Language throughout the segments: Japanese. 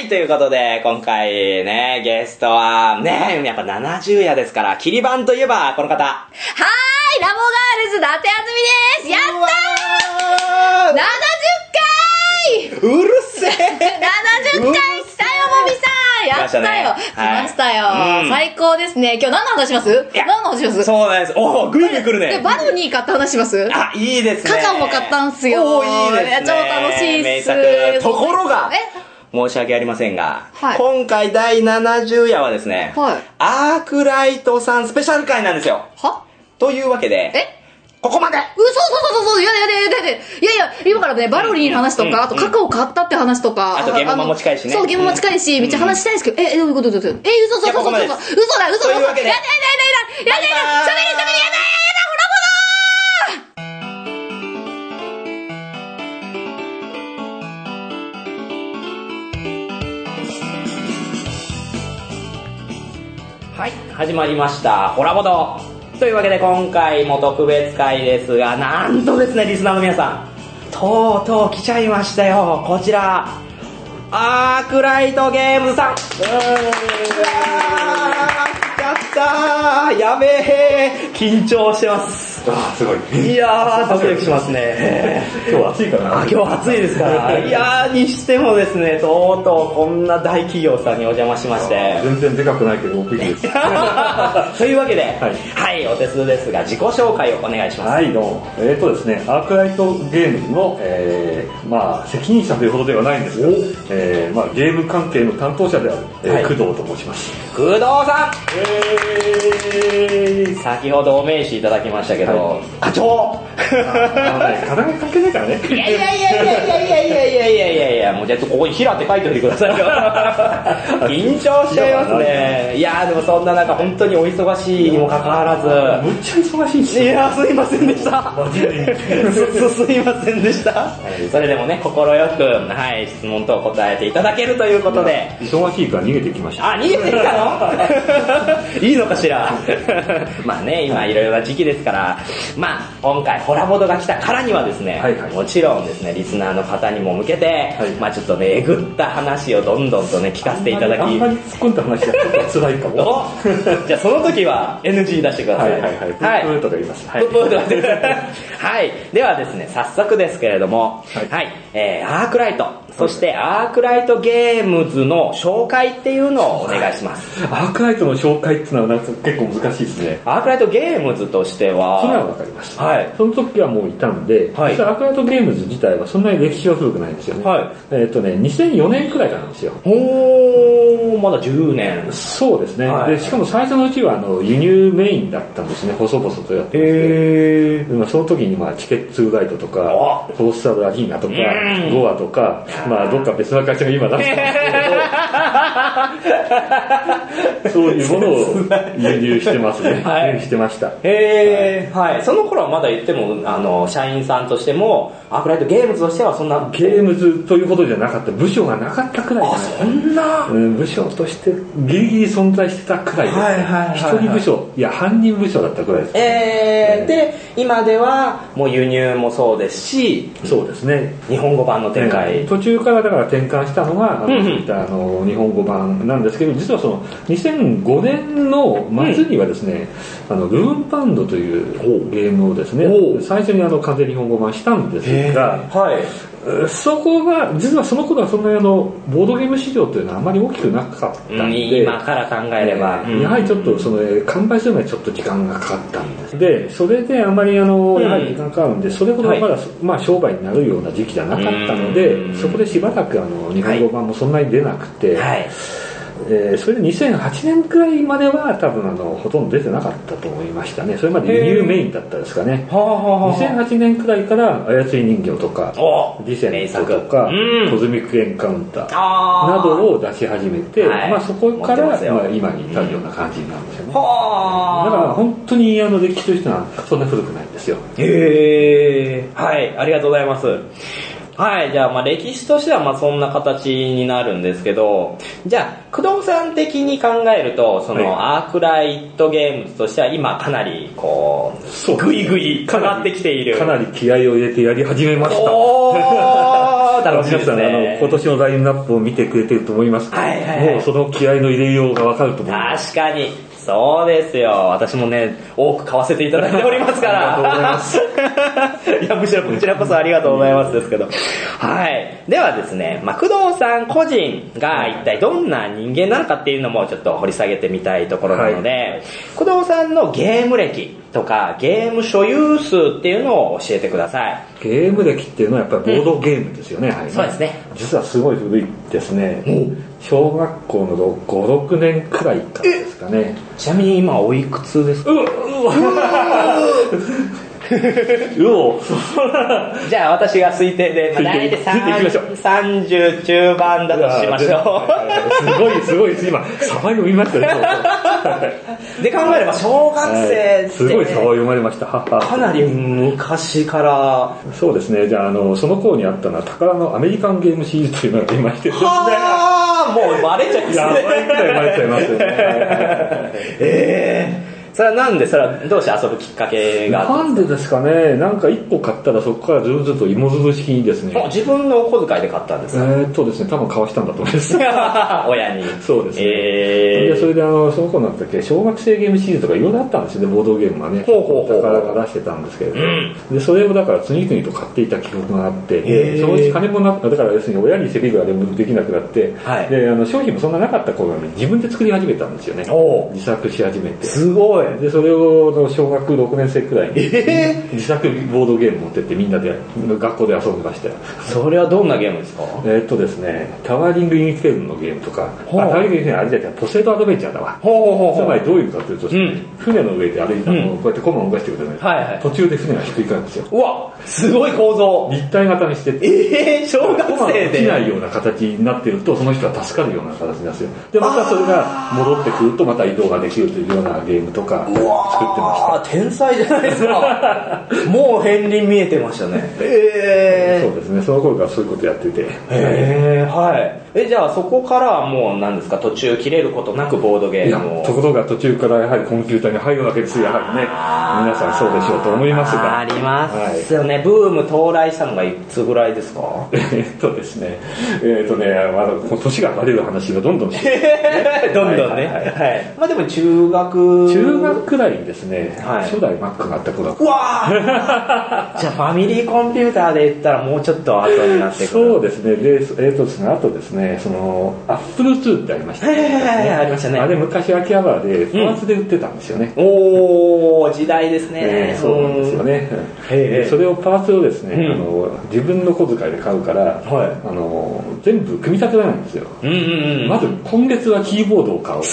い、ということで、今回ね、ゲストは、ね、やっぱ70夜ですから、キリバンといえば、この方。 はーい、ラボガールズ、伊達あずみです。やったー !70 回うるせえ !70 回来たよ、もみさんやったよ、来ましたよ、最高ですね。今日何の話します？何の話します？ そうなんです。おー、ぐいぐい来るね。 バロニー買った話します？ あ、いいですね。 カカオも買ったんすよ。 おー、いいですね。 超楽しいっす。 名作。ところが、申し訳ありませんが、 はい、 今回第70夜はですね、 はい、 アークライトさんスペシャル回なんですよ。 は？ というわけで、ここまで。 そう、やだ。いや、今からね、バロニーの話とか、あとカカオ買ったって話とか。 あと現場も近いしね。 そう、現場も近いし、めっちゃ話したいんですけど、どういうこと嘘だ。 というわけで。 やだ、喋れ、やだ、 はい、始まりましたホラボドというわけで、今回も特別会ですが、なんとですね、リスナーの皆さん、とうとう来ちゃいましたよ。こちらアークライトゲームズさん。やったー、やべえ、緊張してます。 すごい。 いやー、ドキドキしますね。 今日暑いからな。 今日暑いですから。いやー、にしてもですね、とうとうこんな大企業さんにお邪魔しまして。 全然でかくないけど大きいです。 というわけで、はい、お手数ですが、自己紹介をお願いします。 はい、どうも。ですね、アークライトゲームズの、責任者というほどではないんですが、ゲーム関係の担当者である、工藤と申します。 工藤さん、先ほどお名刺いただきましたけど、課長課題関係ないからね。 いや、もうじゃあここに平って書いておいてくださいよ。緊張しちゃいますね。いやー、でもそんな中本当にお忙しいにもかかわらず、 むっちゃ忙しいし。 いや、すいませんでした。すいませんでした。それでもね、心よく、質問等答えていただけるということで。 忙しいから逃げてきました。 あ、逃げてきたの？いいのかしら。まあね、今いろいろな時期ですから、今回ホラボドが来たからにはですね、もちろんですね、リスナーの方にも向けて、ちょっとね、えぐった話をどんどんとね、聞かせていただき。 あんまり突っ込んだ話はちょっと辛いかも。 じゃあその時は NG 出してください。 はい。プーとか言います。 はい。ではですね、早速ですけれども、アークライト、そしてアークライトゲームズの紹介っていうのをお願いします。 アークライトの紹介っていうのはなんか結構難しいですね。 アークライトゲームズとしては、 それは分かりました。その時はもういたんで、実はアークライトゲームズ自体はそんなに歴史は古くないんですよね。2004年くらいからなんですよ。 まだ10年。 そうですね。でしかも最初のうちは輸入メインだったんですね。細々とやってまして。その時にチケッツガイドとか、フォースタードアリーナとか、ゴアとか、どっか別の会社が今出したんですけど、そういうものを輸入してますね。輸入してました。 その頃はまだ言っても、社員さんとしても、アークライトゲームズとしてはそんな。 ゲームズというほどじゃなかった。部署がなかったくらい。 そんな部署としてギリギリ存在してたくらいです。一人部署、いや、半人部署だったくらいです。 で、今ではもう輸入もそうですし、 そうですね。 日本語版の展開。 途中からだから転換したのが、日本語版なんですけど、実はその2005年の末にはですね、ルーンパンドというゲームをですね、最初に完全日本語版したんですが、そこが、実はその頃はそんなにボードゲーム市場というのはあまり大きくなかったんで、 今から考えれば、 やはりちょっと完売するのにちょっと時間がかかったんです。で、それであまりやはり時間かかるんで、それほどまだ商売になるような時期じゃなかったので、そこでしばらく日本語版もそんなに出なくて、それで2008年くらいまでは多分ほとんど出てなかったと思いましたね。それまで輸入メインだったですかね。2008年くらいから操り人形とかディセントとかコズミックエンカウンターなどを出し始めて、そこから今に至るような感じなんですよね。だから本当に歴史としてはそんな古くないんですよ。 ありがとうございます。じゃあ歴史としてはそんな形になるんですけど、じゃあ工藤さん的に考えると、アークライトゲームズとしては今かなりグイグイかかってきている。 かなり気合を入れてやり始めました。 楽しみですね。 今年のラインナップを見てくれてると思いますから、もうその気合の入れようがわかると思います。 確かに。そうですよ。私もね、多く買わせていただいておりますから。 ありがとうございます。 いや、むしろこちらこそありがとうございますですけど。はい。ではですね、工藤さん個人が一体どんな人間なのかっていうのもちょっと掘り下げてみたいところなので、工藤さんのゲーム歴とかゲーム所有数っていうのを教えてください。 ゲーム歴っていうのはやっぱりボードゲームですよね。はい、 そうですね。 実はすごい古いですね。小学校の5、6年くらいからですかね。 ちなみに今おいくつですか？じゃあ私が推定で、大体30中盤だとしましょう。すごい、今、サバ読みましたね。 で考えれば小学生って、 すごいサバ読まれました。 かなり昔から。 そうですね。じゃあ、その頃にあったのは、宝のアメリカンゲームシリーズというのがありましてですね。 もうバレちゃいますね。 やばいくらいバレちゃいますよね。 それはなんで、それはどうして遊ぶきっかけがなんでですかね。なんか1個買ったらそこからずっと芋づる式にですね。 自分のお小遣いで買ったんですか？ ですね、多分買わしたんだと思います。 親に。 そうですね。でそれでその頃なんだっけ、小学生ゲームシリーズとかいろいろあったんですよね、ボードゲームはね。宝が出してたんですけれど、で、それをだから次々と買っていた記憶があって、そのうち金もだから要するに親にセリフができなくなって、で、商品もそんななかった頃に自分で作り始めたんですよね。自作し始めて。 すごい。 でそれを小学6年生くらいに自作ボードゲーム持ってってみんなで学校で遊んでましたよ。 それはどんなゲームですか？ ですね、タワーリングインフェルノのゲームとか、タワーリングインフェルノあれじゃない、ポセイドアドベンチャーだわ。つまりどういうかというと、船の上で歩いたのをこうやってコマを動かしてくれるとね、途中で船がひっくり返るんですよ。 うわ、すごい構造。 立体型にして小学生で起きないような形になっているとその人は助かるような形になるんですよ。でまたそれが戻ってくるとまた移動ができるというようなゲームとか作ってました。 天才じゃないですか。もう片鱗見えてましたね。 そうですね、その頃からそういうことやってて。 はい。じゃあそこからはもう何ですか、途中切れることなくボードゲームを。 ところが途中からやはりコンピューターに入るわけですよ。やはりね、皆さんそうでしょうと思いますが。 ありますよね。ブーム到来したのがいつぐらいですか？ ですね、年がバレる話がどんどんして、 どんどんね。まあでも中学くらいですね、初代 Mac があった頃。 うわーじゃあファミリーコンピューターで言ったらもうちょっと後になってくる。 そうですね。で、あとですね、Apple II ってありましたね。 ありましたね。 あれ昔秋葉原でパーツで売ってたんですよね。 おー、時代ですね。 そうなんですよね。それをパーツをですね、自分の小遣いで買うから、全部組み立てられないんですよ。まず今月はキーボードを買おう。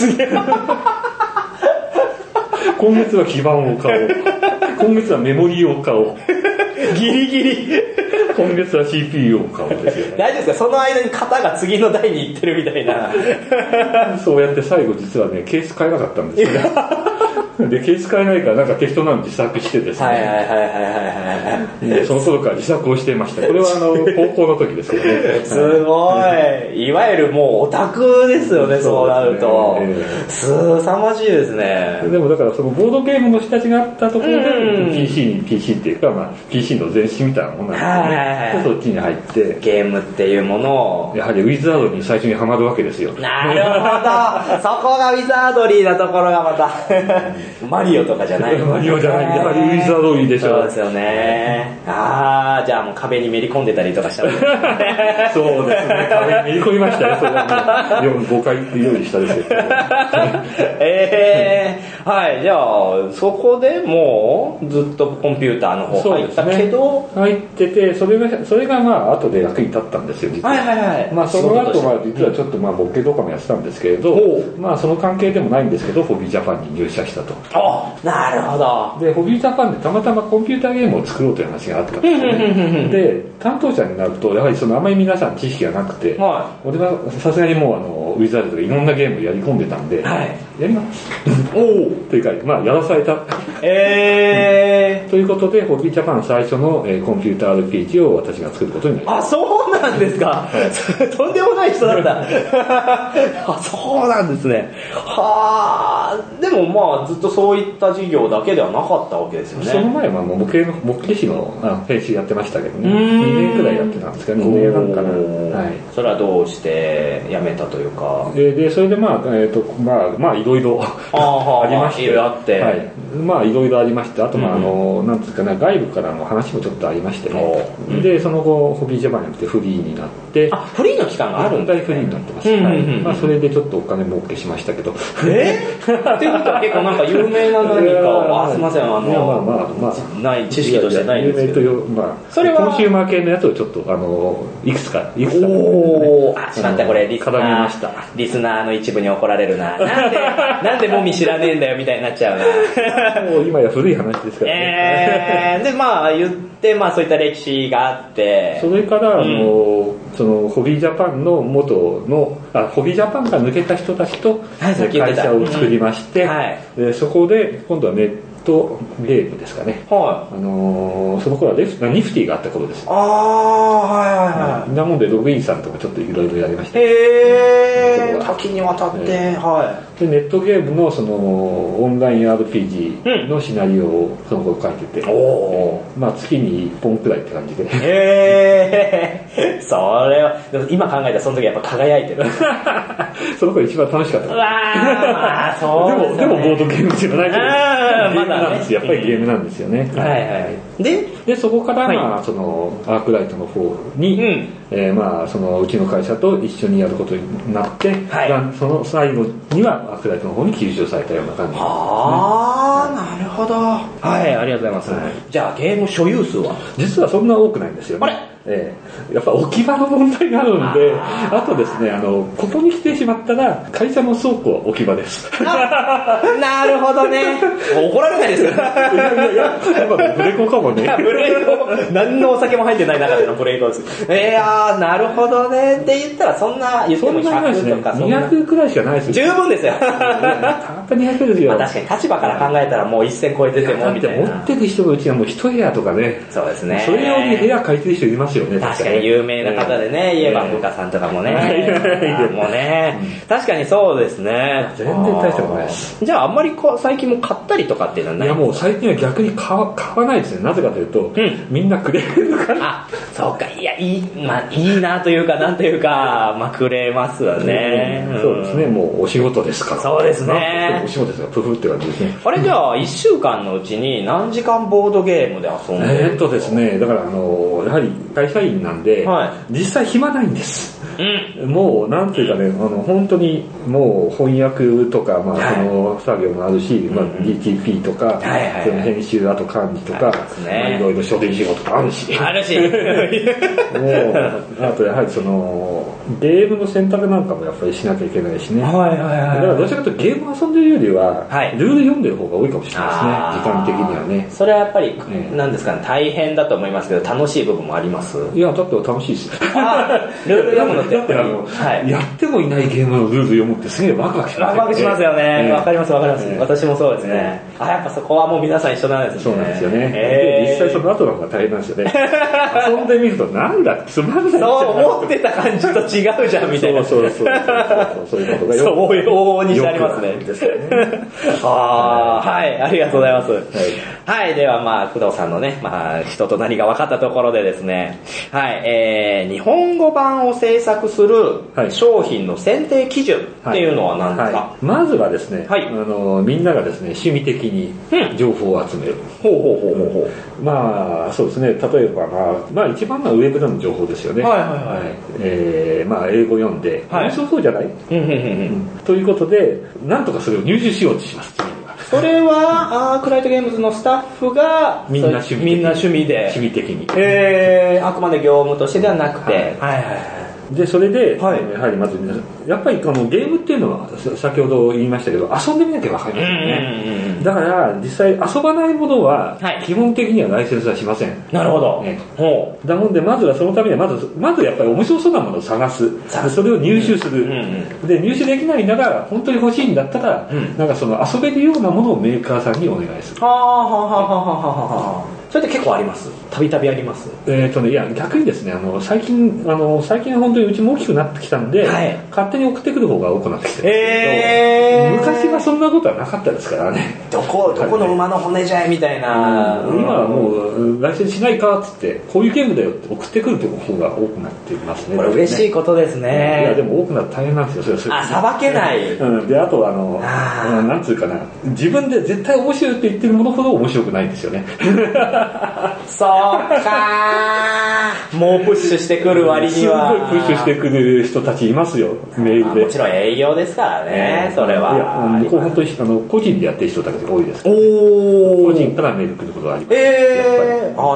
今月は基板を買おう。今月はメモリーを買おう。 ギリギリ。 今月は CPU を買おうですよね。 大丈夫ですか？その間に型が次の台に行ってるみたいな。 そうやって最後実はね、ケース買えなかったんですよね。で、ケース買えないからなんか適当なの自作してですね。その頃から自作をしていました。これは高校の時ですけどね。 すごい。いわゆるもうオタクですよね、そうなると。すさまじいですね。 でもだからそのボードゲームの下地があったところで、PC っていうか、PC の前身みたいなものなんですね。そっちに入って。 ゲームっていうものを。 やはりウィザードに最初にハマるわけですよ。 なるほど。そこがウィザードリーなところがまた。マリオとかじゃない。 マリオじゃない。やはりウィザードリーでしょ。 そうですよね。じゃあもう壁にめり込んでたりとかしたわけですね。そうですね。壁にめり込みましたよ。それは5回用意したですけど。 はい。じゃあそこでもうずっとコンピューターの方入ったけど、 入ってて、それが後で役に立ったんですよ。実は。その後実はちょっとボケとかもやってたんですけれど、その関係でもないんですけど、ホビージャパンに入社したと。 なるほど。 で、ホビージャパンでたまたまコンピューターゲームを作ろうという話があったんですよね。で、担当者になると、やはりあまり皆さん知識がなくて、俺はさすがにもうウィザードとかいろんなゲームをやり込んでたんで、やりますというか、やらされた。ということで、ホビージャパン最初のコンピューター RPG を私が作ることになりました。そうなんですか。とんでもない人だった。そうなんですね。 でもまあずっとそういった事業だけではなかったわけですよね。 その前はもう模型師の編集やってましたけどね、2年くらいやってたんですけど、2年半かな。はい。 それはどうして辞めたというか。 でそれでまあいろいろありまして、いろいろあって、はい、まあいろいろありまして、あとまあなんですかね、外部からの話もちょっとありましてね。でその後ホビージャパンになってフリーになって、 フリーの期間があるんですね。 フリーになってます。はい。まあそれでちょっとお金儲けしましたけど。 っていうことは結構なんか有名な何かすみませんない知識としてないんですけど。有名というそれはコンシューマー系のやつをちょっといくつかしまったこれリスナーの一部に怒られるな。なんでもみ知らねえんだよみたいになっちゃうな。 もう今や古い話ですからね。 でまあ言ってまあそういった歴史があって、 それからそのホビージャパンの元のホビージャパンから抜けた人たちと会社を作りまして、でそこで今度はネットゲームですかね、はい、その頃はニフティがあった頃です。なもんでログインさんとかちょっといろいろやりました。 多岐にわたって、 でネットゲームのそのオンライン RPG のシナリオをその頃書いてて、まあ月に1本くらいって感じで。 それはでも今考えたらその時やっぱ輝いてる。 その頃一番楽しかった。でもボードゲームじゃないけど、なんですよ、やっぱりゲームなんですよね。でそこからまあそのアークライトの方に、まあそのうちの会社と一緒にやることになって、その最後にはアークライトの方に吸収されたような感じですね。 なるほど。はい、ありがとうございます。じゃあゲーム所有数は実はそんな多くないんですよね。やっぱ置き場の問題があるんで、あとですね、ここに来てしまったら会社の倉庫は置き場です。 なるほどね。怒られないですよ。いや今のブレイコかもね。 ブレイコ、何のお酒も入ってない中でのブレイコです。なるほどね。って言ったらそんな言っても100とか 200くらいしかないですよ。 十分ですよ。 たった200ですよ。 確かに立場から考えたらもう一線超えててもみたいな。 持ってる人のうちはもう一部屋とかね。 そうですね。 それ用に部屋借りてる人いますよね。 確かに有名な方でね、言えばムカさんとかもね。もうね、確かにそうですね。 全然大したことないです。 じゃああんまり最近も買ったりとかっていうのはない？ いやもう最近は逆に買わないですね。なぜかというと、みんなくれるから。 そうか、いやいいなというかなんというか、くれますわね。 そうですね、もうお仕事ですから。 そうですね。 お仕事ですから、プフって感じですね。 あれじゃあ1週間のうちに何時間ボードゲームで遊んでる？ ですね、だからやはり会社員なんで、実際暇ないんです。もうなんていうかね、本当にもう翻訳とかその作業もあるし、DTP とか、その編集あと管理とか、いろいろ書類仕事とかあるし、もうあとやはりそのゲームの選択なんかもやっぱりしなきゃいけないしね。だからどちらかというとゲーム遊んでるよりはルール読んでる方が多いかもしれないですね。時間的にはね。 それはやっぱりなんですかね、大変だと思いますけど楽しい部分もあります？ いやだって楽しいですよ。 ルール読むのってだってやってもいないゲームのルール読むってすげえワクワクしますよね。 ワクワクしますよね。わかります。私もそうですね。やっぱそこはもう皆さん一緒なんですね。 そうなんですよね。実際その後の方が大変なんですよね。遊んでみるとなんだつまんない。 そう思ってた感じと違うじゃんみたいな。そういうことが往々にしてありますね。はい、ありがとうございます。はい、では工藤さんのね、人と何が分かったところでですね、日本語版を制作する商品の選定基準っていうのは何ですか？ まずはですね、みんながですね、趣味的に情報を集める。そうですね、例えば一番はウェブでの情報ですよね。英語読んで、面白そうじゃない？ということで、なんとかそれを入手しようとします。 それはアークライトゲームズのスタッフがみんな趣味的に、 あくまで業務としてではなくて、 でそれで、やはりまずやっぱりこのゲームっていうのは先ほど言いましたけど遊んでみなきゃ分かりませんよね。だから実際遊ばないものは基本的にはライセンスはしません。 なるほど。 だもんでまずはそのためにはまずやっぱり面白そうなものを探す。それを入手する。で入手できないなら本当に欲しいんだったらなんかその遊べるようなものをメーカーさんにお願いする。 それって結構あります？たびたびあります？ いや逆にですね、最近本当にうちも大きくなってきたんで、はい、勝手に送ってくる方が多くなってきてるんですけど、昔はそんなことはなかったですからね。 どこの馬の骨じゃいみたいな、 今はもう来世しないかっつってこういうゲームだよって送ってくるという方が多くなっていますね。 これ嬉しいことですね。 いやでも多くなると大変なんですよ。それさばけない、 であとなんつうかな、自分で絶対面白いって言ってるものほど面白くないんですよね。 そうかもうプッシュしてくる割にはすごいプッシュしてくる人たちいますよ、メールで。 もちろん営業ですからね、それは。 いや向こう本当に個人でやってる人たちが多いです。個人からメール来ることがあります。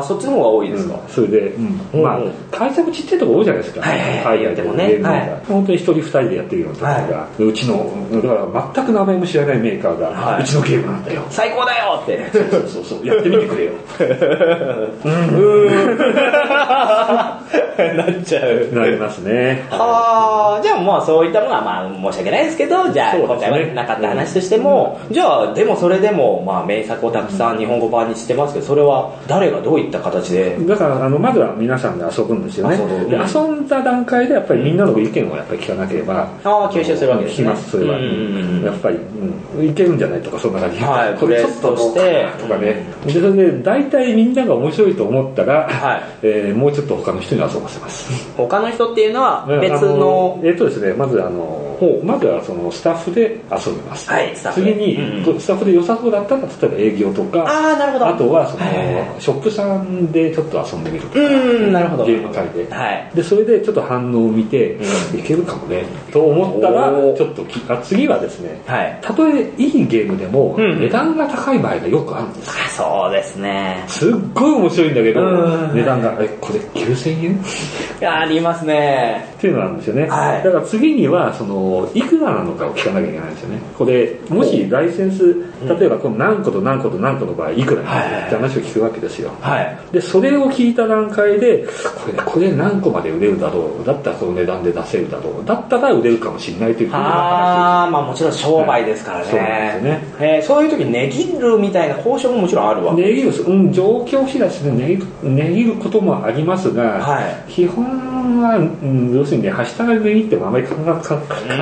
そっちの方が多いですか？ それで、まあ会社もちっちゃいところ多いじゃないですか。海外でもね、本当に一人二人でやってるようなところが、うちのだから全く名前も知らないメーカーがうちのゲームなんだよ、 最高だよって、 そうやってみてくれよ。 なっちゃう。 なりますね。 じゃあまあそういったものはまあ申し訳ないですけど、じゃあ今回はなかった話としても、じゃあでもそれでもまあ名作をたくさん日本語版にしてますけど、それは誰がどういった形で？だからまずは皆さんで遊ぶんですよね。で遊んだ段階でやっぱりみんなの意見をやっぱり聞かなければ、 吸収するわけですね。 聞きます。それはやっぱりいけるんじゃないとかそんな感じ。 これちょっとしてとかね。でそれで大体みんなが面白いと思ったら、もうちょっと他の人に遊ばせます。 他の人っていうのは別のですね、まずはそのスタッフで遊びます。次にスタッフで良さそうだったら例えば営業とか、あとはそのショップさんでちょっと遊んでみるとか、 なるほど、 ゲーム会で、でそれでちょっと反応を見ていけるかもねと思ったらちょっと次はですね、たとえいいゲームでも値段が高い場合がよくあるんです。 そうですね。 すっごい面白いんだけど値段がこれ9000円ありますねっていうのなんですよね。だから次にはいくらなのかを聞かなきゃいけないんですよね。これもしライセンス例えばこの何個と何個と何個の場合いくらになるって話を聞くわけですよ。でそれを聞いた段階でこれ何個まで売れるだろう、だったらこの値段で出せるだろう、だったら売れるかもしれないというふうにまあもちろん商売ですからね。そうなんですよね。そういう時に値切るみたいな交渉ももちろんあるわけ値切る、状況次第ですね。値切ることもありますが、基本は、要するにね、はしたがりでいいってもあまり変わらないか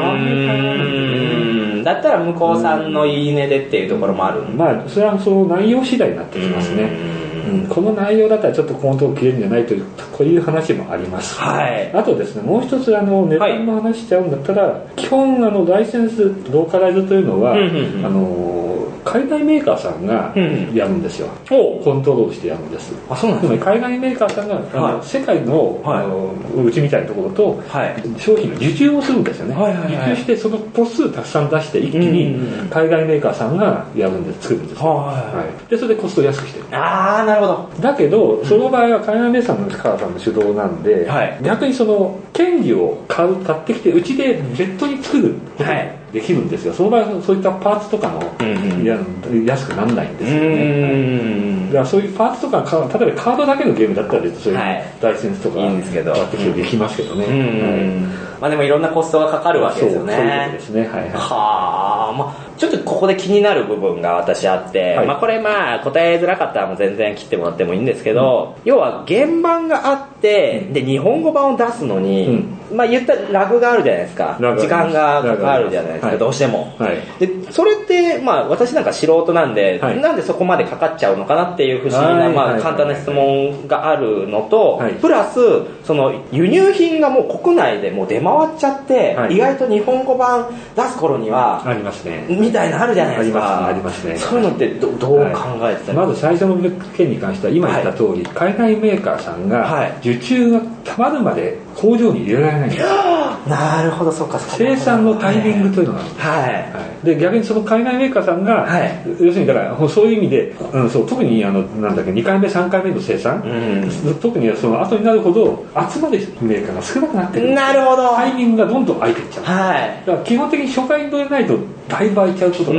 な。だったら向こうさんのいいねでっていうところもある。 まあそれはその内容次第になってきますね。この内容だったらちょっとこのとこ切れるんじゃないというこういう話もあります。あとですね、もう一つ値段の話しちゃうんだったら、基本ライセンスローカライズというのは海外メーカーさんがやるんですよ。コントロールしてやるんです。 そうなんですね。 海外メーカーさんが世界のうちみたいなところと商品の受注をするんですよね。受注してその個数たくさん出して一気に海外メーカーさんがやるんで作るんですよ。でそれでコストを安くしてる。 なるほど。 だけどその場合は海外メーカーさんの主導なんで、逆にその権利を買ってきてうちで別途に作ることができるんですよ。その場合はそういったパーツとかの安くならないんですよね。だからそういうパーツとか例えばカードだけのゲームだったら別にそういうライセンスとか買ってきてできますけどね。 まあでもいろんなコストがかかるわけですよね。 そういうことですね。 ちょっとここで気になる部分が私あって、これ答えづらかったらもう全然切ってもらってもいいんですけど、要は原版があってで日本語版を出すのに、言ったらラグがあるじゃないですか。時間がかかるじゃないですか、どうしても。でそれって私なんか素人なんで、なんでそこまでかかっちゃうのかなっていう不思議な簡単な質問があるのと、プラスその輸入品がもう国内でもう出回っちゃって、意外と日本語版出す頃にはありますねみたいなあるじゃないですか。 ありますね。 そういうのってどう考えてたまず最初の件に関しては今言った通り、海外メーカーさんが受注がたまるまで工場に入れられないんですよ。 なるほど、そうか。 生産のタイミングというのがある。で逆にその海外メーカーさんが、要するにだからそういう意味で、特に2回目3回目の生産、特にその後になるほど集まるメーカーが少なくなってくる。 なるほど。 タイミングがどんどん空いていっちゃう。だから基本的に初回に乗れないとだいぶ空いちゃうことがあって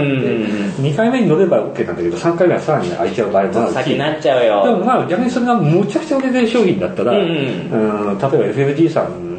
、2回目に乗れば OK なんだけど3回目はさらに空いちゃう場合もあるし、 先になっちゃうよ。 でも逆にそれがむちゃくちゃ売れてる商品だったら、例えば FFG さん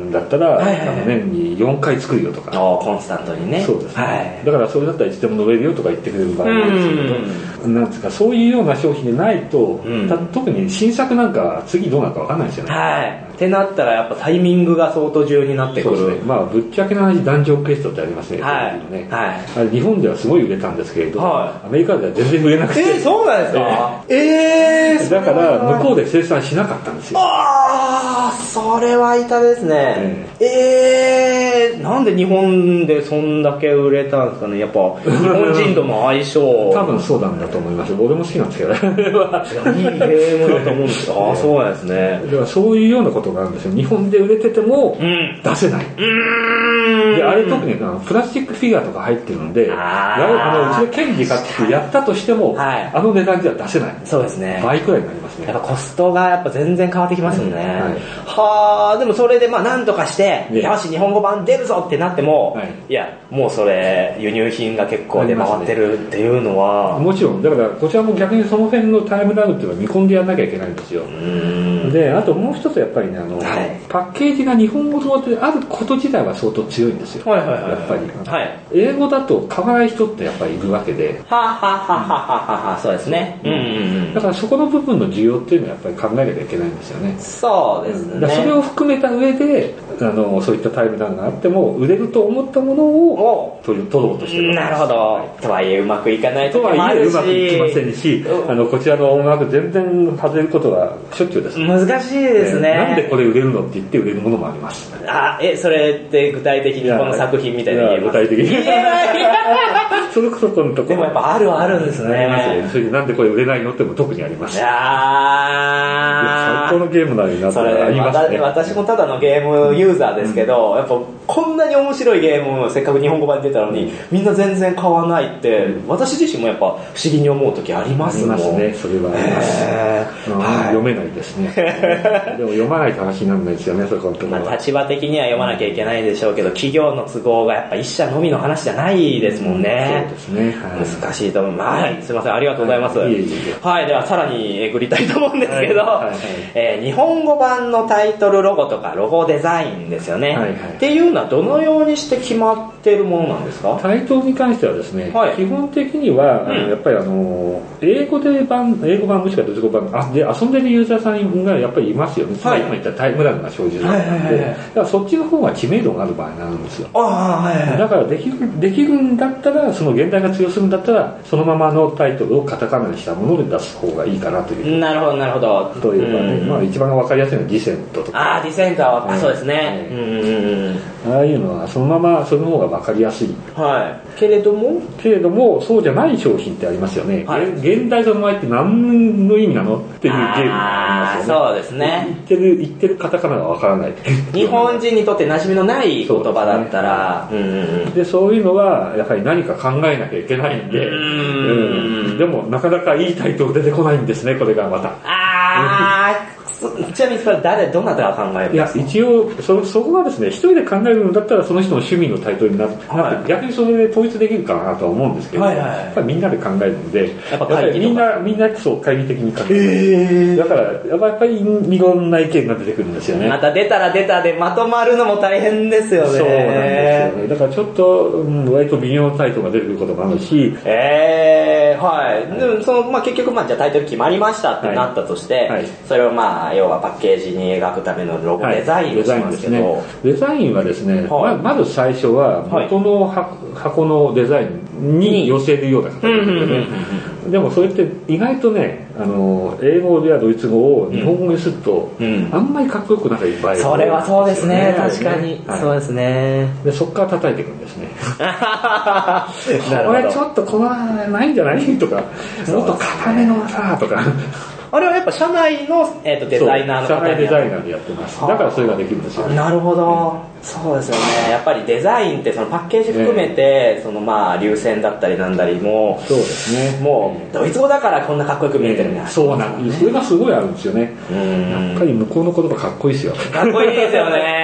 んだったら、年に4回作るよとか、 コンスタントにね。 そうですね、だからそれだったらいつでも乗れるよとか言ってくれる場合なんですけど、なんですか、そういうような商品でないと、特に新作なんか次どうなるか分かんないですよね。 ってなったらやっぱタイミングが相当重要になってくる。 そうですね。まあぶっちゃけな話、ダンジョンクエストってありますね。あれ日本ではすごい売れたんですけれど、アメリカでは全然売れなくて。 そうなんですか。 だから向こうで生産しなかったんですよ。 それは痛ですね。なんで日本でそんだけ売れたんですかね。やっぱ日本人との相性。 多分そうなんだと思います。俺も好きなんですけど。いいゲームだと思うんですよ。そうなんですね。 だからそういうようなことがあるんですよ。日本で売れてても出せない。であれ特にプラスチックフィギュアとか入ってるので、うちの権利買ってやったとしても、あの値段じゃ出せない。 そうですね。 倍くらいになりますね。 やっぱコストがやっぱ全然変わってきますよね。でもそれでまあなんとかして、よし日本語版出るぞってなっても、いやもうそれ輸入品が結構出回ってるっていうのは、 もちろんだからこちらも逆にその辺のタイムラグっていうのは見込んでやらなきゃいけないんですよ。であともう一つやっぱりね、パッケージが日本語であること自体は相当強いんですよ。やっぱり、英語だと買わない人ってやっぱりいるわけで、 そうですね。 だからそこの部分の需要っていうのはやっぱり考えなきゃいけないんですよね。 そうですね。 それを含めた上でそういったタイムラグがあっても売れると思ったものを取ろうとしてる。 なるほど。とはいえうまくいかないとはいえうまくいきませんし、こちらの音楽全然外れることがしょっちゅうです。 難しいですね。 なんでこれ売れるのって言って売れるものもあります。 それって具体的にこの作品みたいな言えます？ 具体的に。それこそこのところ。 でもやっぱあるんですね。 それでなんでこれ売れないのっても特にあります。最高のゲームなのになってありますね。 私もただのゲームユーザーですけど、やっぱこんなに面白いゲームせっかく日本語版出たのにみんな全然買わないって、私自身もやっぱ不思議に思う時ありますもん。 ありますね。それはあります。読めないですね。でも読まないと話にならないですよね、そこのところは。 立場的には読まなきゃいけないでしょうけど、企業の都合がやっぱ一社のみの話じゃないですもんね。 そうですね。 難しいと思います。すいません、ありがとうございます。ではさらにえぐりたいと思うんですけど、日本語版のタイトルロゴとかロゴデザインですよね。っていうのはどのようにして決まっているものなんですか？ タイトルに関してはですね、基本的にはやっぱり英語版もしくはドイツ語版で遊んでるユーザーさんがやっぱりいますよね。つまり今言ったタイムラグが生じるので、だからそっちの方が知名度がある場合になるんですよ。だからできるんだったら、その現代が通用するんだったら、そのままのタイトルをカタカナにしたもので出す方がいいかなという。 なるほどなるほど。 というかね、一番わかりやすいのはディセントとか。 ディセントはそうですね。 ああいうのはそのままその方がわかりやすい。 けれどもそうじゃない商品ってありますよね。現代その前って何の意味なのっていうゲームがありますよね。 そうですね。 言ってるカタカナがわからない。 日本人にとって馴染みのない言葉だったら、 でそういうのはやはり何か考えなきゃいけないんで、でもなかなかいいタイトル出てこないんですね、これがまた。 ちなみにそれどなたが考えるんですか？ いや、一応そこはですね、一人で考えるんだったらその人の趣味のタイトルになって、逆にそれで統一できるかなとは思うんですけど、やっぱりみんなで考えるんで、やっぱりみんなそう会議的に考える。だからやっぱりいろんな意見が出てくるんですよね。 また出たら出たでまとまるのも大変ですよね。 そうなんですよね。だからちょっと割と微妙なタイトルが出てくることもあるし、 でも結局じゃあタイトル決まりましたってなったとして、それを要はパッケージに描くためのロゴデザインをしますけど、 デザインはですね、まず最初は元の箱のデザインに寄せるような形ですね。でもそれって意外とね、英語やドイツ語を日本語にすると、あんまりかっこよくない場合が、 それはそうですね、確かに、そうですね。 でそこから叩いていくんですね。これちょっとこのないんじゃないとか、もっと硬めのさとか。 あれはやっぱ社内の、デザイナーの方社内デザイナーでやってます。だからそれができるんですよ。 なるほど。そうですよね。やっぱりデザインってそのパッケージ含めて、流線だったりなんだりも、 そうですね。 もうドイツ語だからこんなかっこよく見えてるんだ。 そうなんです。それがすごいあるんですよね。やっぱり向こうの言葉かっこいいですよ。 かっこいいですよね。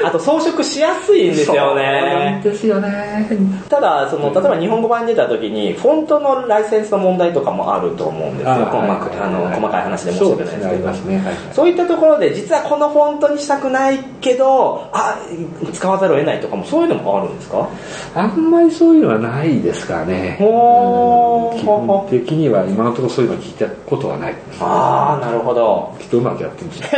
あと装飾しやすいんですよね。 そうですよね。 ただ、例えば日本語版に出た時に、フォントのライセンスの問題とかもあると思うんですよ。細かい話で申し訳ないですけど。そういったところで、実はこのフォントにしたくないけど、使わざるを得ないとかも、そういうのもあるんですか？ あんまりそういうのはないですからね。基本的には今のところそういうの聞いたことはない。 ああ、なるほど。 きっとうまくやってるんですよ。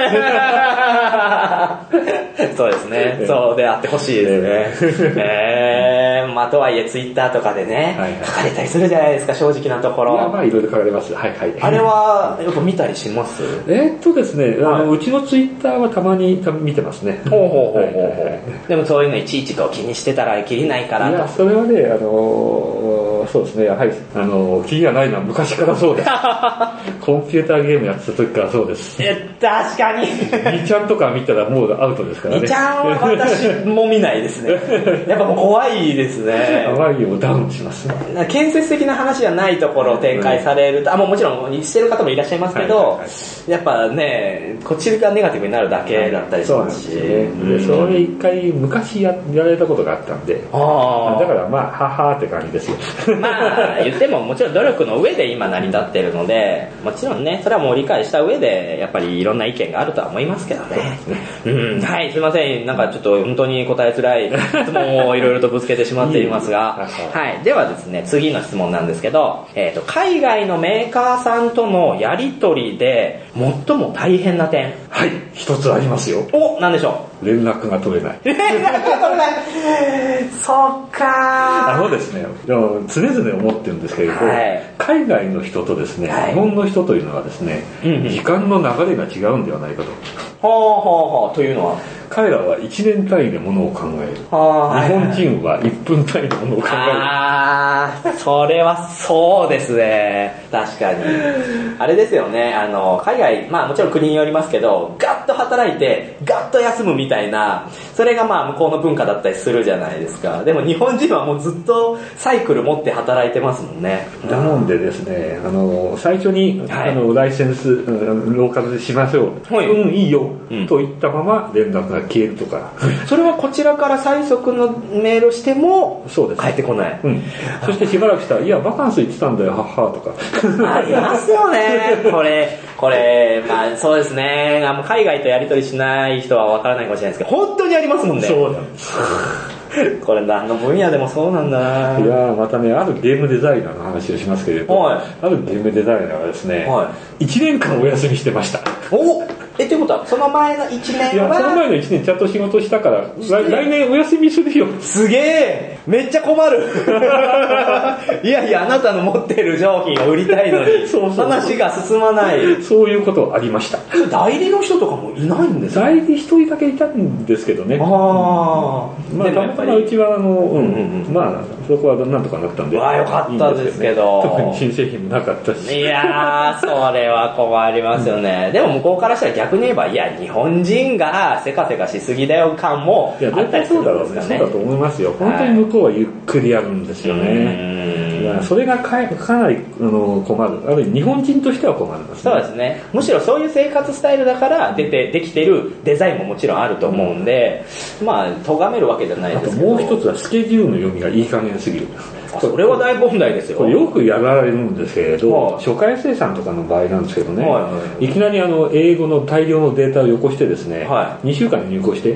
そうですね。そうであってほしいですね。まあ、とはいえ、ツイッターとかでね、書かれたりするじゃないですか、正直なところ。 まあ、いろいろ書かれます。はいはい。 あれは、やっぱ見たりします？ ですね、うちのツイッターはたまに見てますね。 でもそういうのいちいちと気にしてたらきりないからと。 いや、それはね、そうですね、やはり、気がないのは昔からそうです。コンピューターゲームやってた時からそうです。 確かに。 2ちゃんとか見たらもうアウトですからね。 2ちゃんは私も見ないですね。やっぱもう怖いですね。 怖いよ、ダウンしますね。 建設的な話じゃないところを展開されると、もちろんしてる方もいらっしゃいますけど、やっぱね、こっちがネガティブになるだけだったりしますし。 それ一回昔やられたことがあったんで、だからまあ、ははーって感じですよ。 まあ、言ってももちろん努力の上で今成り立ってるので、もちろんね、それはもう理解した上で、やっぱりいろんな意見があるとは思いますけどね。はい、すいません。なんかちょっと本当に答えづらい質問をいろいろとぶつけてしまっていますが、はい。ではですね、次の質問なんですけど、海外のメーカーさんとのやり取りで最も大変な点。 はい、一つありますよ。 なんでしょう？連絡が取れない。 連絡が取れない。そっかー。 ですね、常々思ってるんですけれど、海外の人とですね、日本の人というのはですね、時間の流れが違うんではないかと。 というのは彼らは1年単位でものを考える。日本人は1分単位でものを考える。 それはそうですね。確かに。あれですよね、海外、まあもちろん国によりますけど、ガッと働いて、ガッと休むみたいな、それがまあ向こうの文化だったりするじゃないですか。でも日本人はもうずっとサイクル持って働いてますもんね。 なのでですね、最初に、ライセンス、ローカルでしましょう。いいよ、と言ったまま連絡が消えるとか。 それはこちらから最速のメールしても、返ってこない。 そしてしばらくしたら、いや、バカンス行ってたんだよ、はっはとか。 ありますよね。これ、まあそうですね。海外とやり取りしない人はわからないかもしれないですけど、本当にありますもんね。 そうなんです。 これ何の分野でもそうなんだな。 いやまたね、あるゲームデザイナーの話をしますけれど、あるゲームデザイナーがですね、1年間お休みしてました。 ってことは、その前の1年は？ いや、その前の1年ちゃんと仕事したから、来年お休みするよ。 すげえ！めっちゃ困るいや、あなたの持ってる商品を売りたいのに、話が進まない。 そういうことありました。 代理の人とかもいないんですか？ 代理一人だけいたんですけどね。まあ、たまたまうちは、まあ、そこはなんとかなったんで。 よかったですけど。 特に新製品もなかったし。 いやそれは困りますよね。でも向こうからしたら逆に言えば、いや、日本人がせかせかしすぎだよ感もあったりするんですかね。 そうだと思いますよ。本当に向こうはゆっくりやるんですよね。それがかなり困る。あるいは日本人としては困るんですね。 そうですね。むしろそういう生活スタイルだからできてるデザインももちろんあると思うんで、まあ、咎めるわけじゃないですけど。 もう一つはスケジュールの読みがいい加減すぎる。 それは大問題ですよ。 これよくやられるんですけれど、初回生産とかの場合なんですけどね、いきなり英語の大量のデータをよこしてですね、2週間に入稿して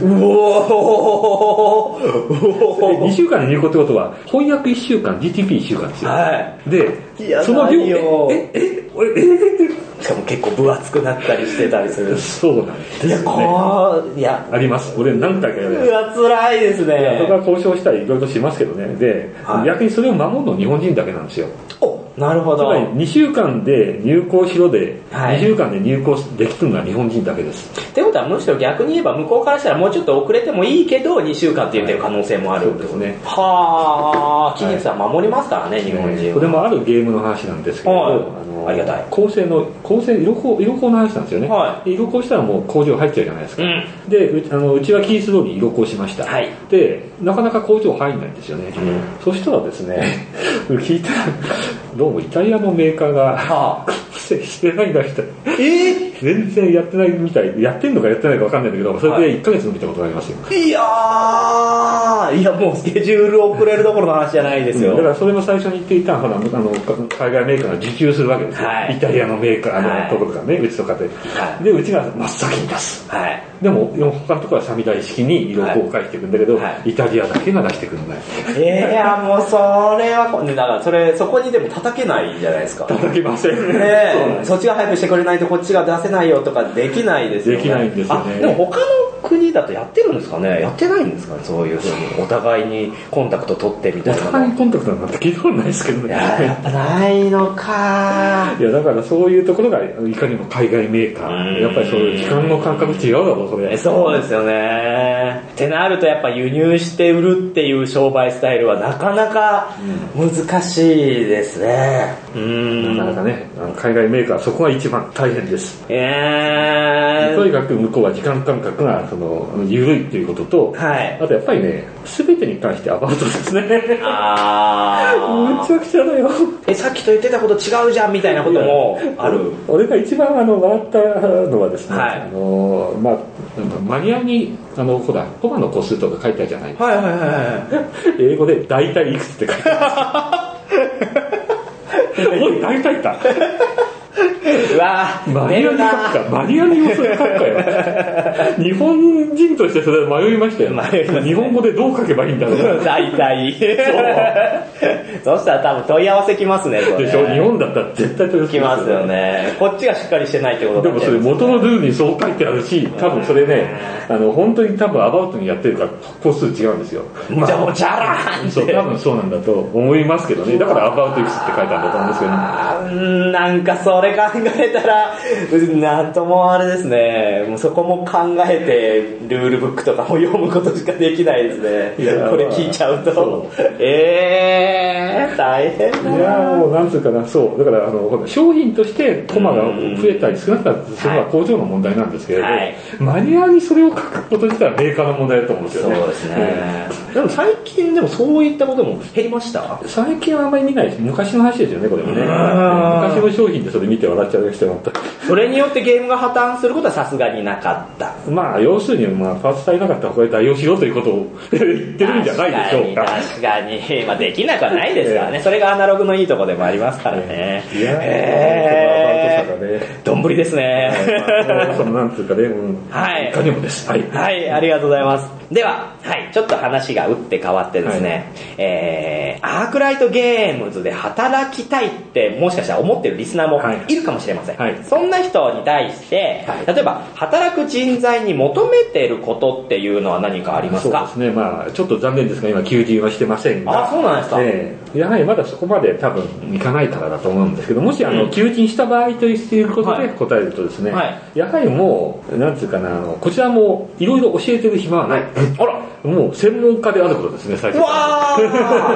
。2週間に入稿ってことは、翻訳1週間、GTP1 週間ですよ。で、その量、 しかも結構分厚くなったりしてたりする。 そうなんですね。あります。俺何回かやる。 辛いですね。 そこから交渉したりいろいろしますけどね。で、逆にそれを守るの日本人だけなんですよ。 なるほど。 つまり2週間で入稿しろで、2週間で入稿できるのは日本人だけです。 ってことはむしろ逆に言えば向こうからしたらもうちょっと遅れてもいいけど2週間って言ってる可能性もある。 そうですね。 期日は守りますからね、日本人は。 これもあるゲームの話なんですけれど、 ありがたい。 構成色工の話なんですよね。色工したらもう工場入っちゃうじゃないですか。で、うちは期日通り色工しました。で、なかなか工場入んないんですよね。そしたらですね、聞いたら、どうもイタリアのメーカーが、してないんだみたい。 全然やってないみたい。やってんのかやってないか分かんないんだけど、それで1ヶ月伸びたことがありますよ。 いやもうスケジュール遅れるどころの話じゃないですよ。 だからそれも最初に言っていたほら海外メーカーが受注するわけですよ。イタリアのメーカーところとかね、うちとかで。で、うちが真っ先に出す。でも他のところはサミダイ式に色公開していくんだけど、イタリアだけが出してくるんだよ。 いやもうそれはだからそこにでも叩けないじゃないですか。 叩けません。 そっちが早くしてくれないとこっちが出せないよとかできないですよね。 できないんですよね。 でも他の国だとやってるんですかね。やってないんですかね。そういう風にお互いにコンタクト取ってみたいな。 お互いにコンタクトなんて聞いたことないですけどね。 やっぱないのか。 いやだからそういうところがいかにも海外メーカー。やっぱりそういう時間の感覚違うだろうそれ。 そうですよね。ってなるとやっぱ輸入して売るっていう商売スタイルはなかなか難しいですね。 なかなかね、海外メーカーそこが一番大変です。とにかく向こうは時間感覚が緩いっていうことと、あとやっぱりね、全てに関してアバウトですね。むちゃくちゃだよ。 さっきと言ってたこと違うじゃんみたいなこともある。 俺が一番笑ったのはですね、マニュアルにほらコマの個数とか書いてあるじゃない。英語で大体いくつって書いてある。おい大体か。 うわマニュアルに書くか。マニュアルにそれ書くかよ。日本人としてそれ迷いましたよ。日本語でどう書けばいいんだろう。 大体。そうしたら多分問い合わせきますね。 でしょ。日本だったら絶対問い合わせきますよね。こっちがしっかりしてないってことでもそれ元のルールにそう書いてあるし、多分それね、本当に多分アバウトにやってるから個数違うんですよ。 じゃあもうチャラーンって。 そう多分そうなんだと思いますけどね。だからアバウトいくつって書いてあるんだと思うんですけどね。 なんかそれ考えたらなんともあれですね。もうそこも考えてルールブックとかも読むことしかできないですね。これ聞いちゃうと大変だな。 いやもうなんつうかな、そうだから商品としてコマが増えたり少なかったりするのは工場の問題なんですけれど、マニュアルにそれを書くこと自体はメーカーの問題だと思うんですよね。 そうですね。でも最近でもそういったことも減りました。 最近はあんまり見ないです。昔の話ですよねこれもね。昔の商品でそれ見て笑っちゃう人があった。 それによってゲームが破綻することはさすがになかった。 まあ要するにパーツ足りなかったらこれ代用しようということを言ってるんじゃないでしょうか。 確かにできなくはないですからね。それがアナログのいいところでもありますからね。どんぶりですね。 そのなんつうかね、いかにもです。はい、 ありがとうございます。では、ちょっと話が打って変わってですね、アークライトゲームズで働きたいってもしかしたら思ってるリスナーもいるかもしれません。そんな人に対して、例えば働く人材に求めてることっていうのは何かありますか？ そうですね、ちょっと残念ですが今求人はしてませんが。 そうなんですか。 やはりまだそこまで多分いかないからだと思うんですけど、もし求人した場合ということで答えるとですね、やはりもうなんつうかな、こちらもいろいろ教えてる暇はない。もう専門家であることですね、最初から。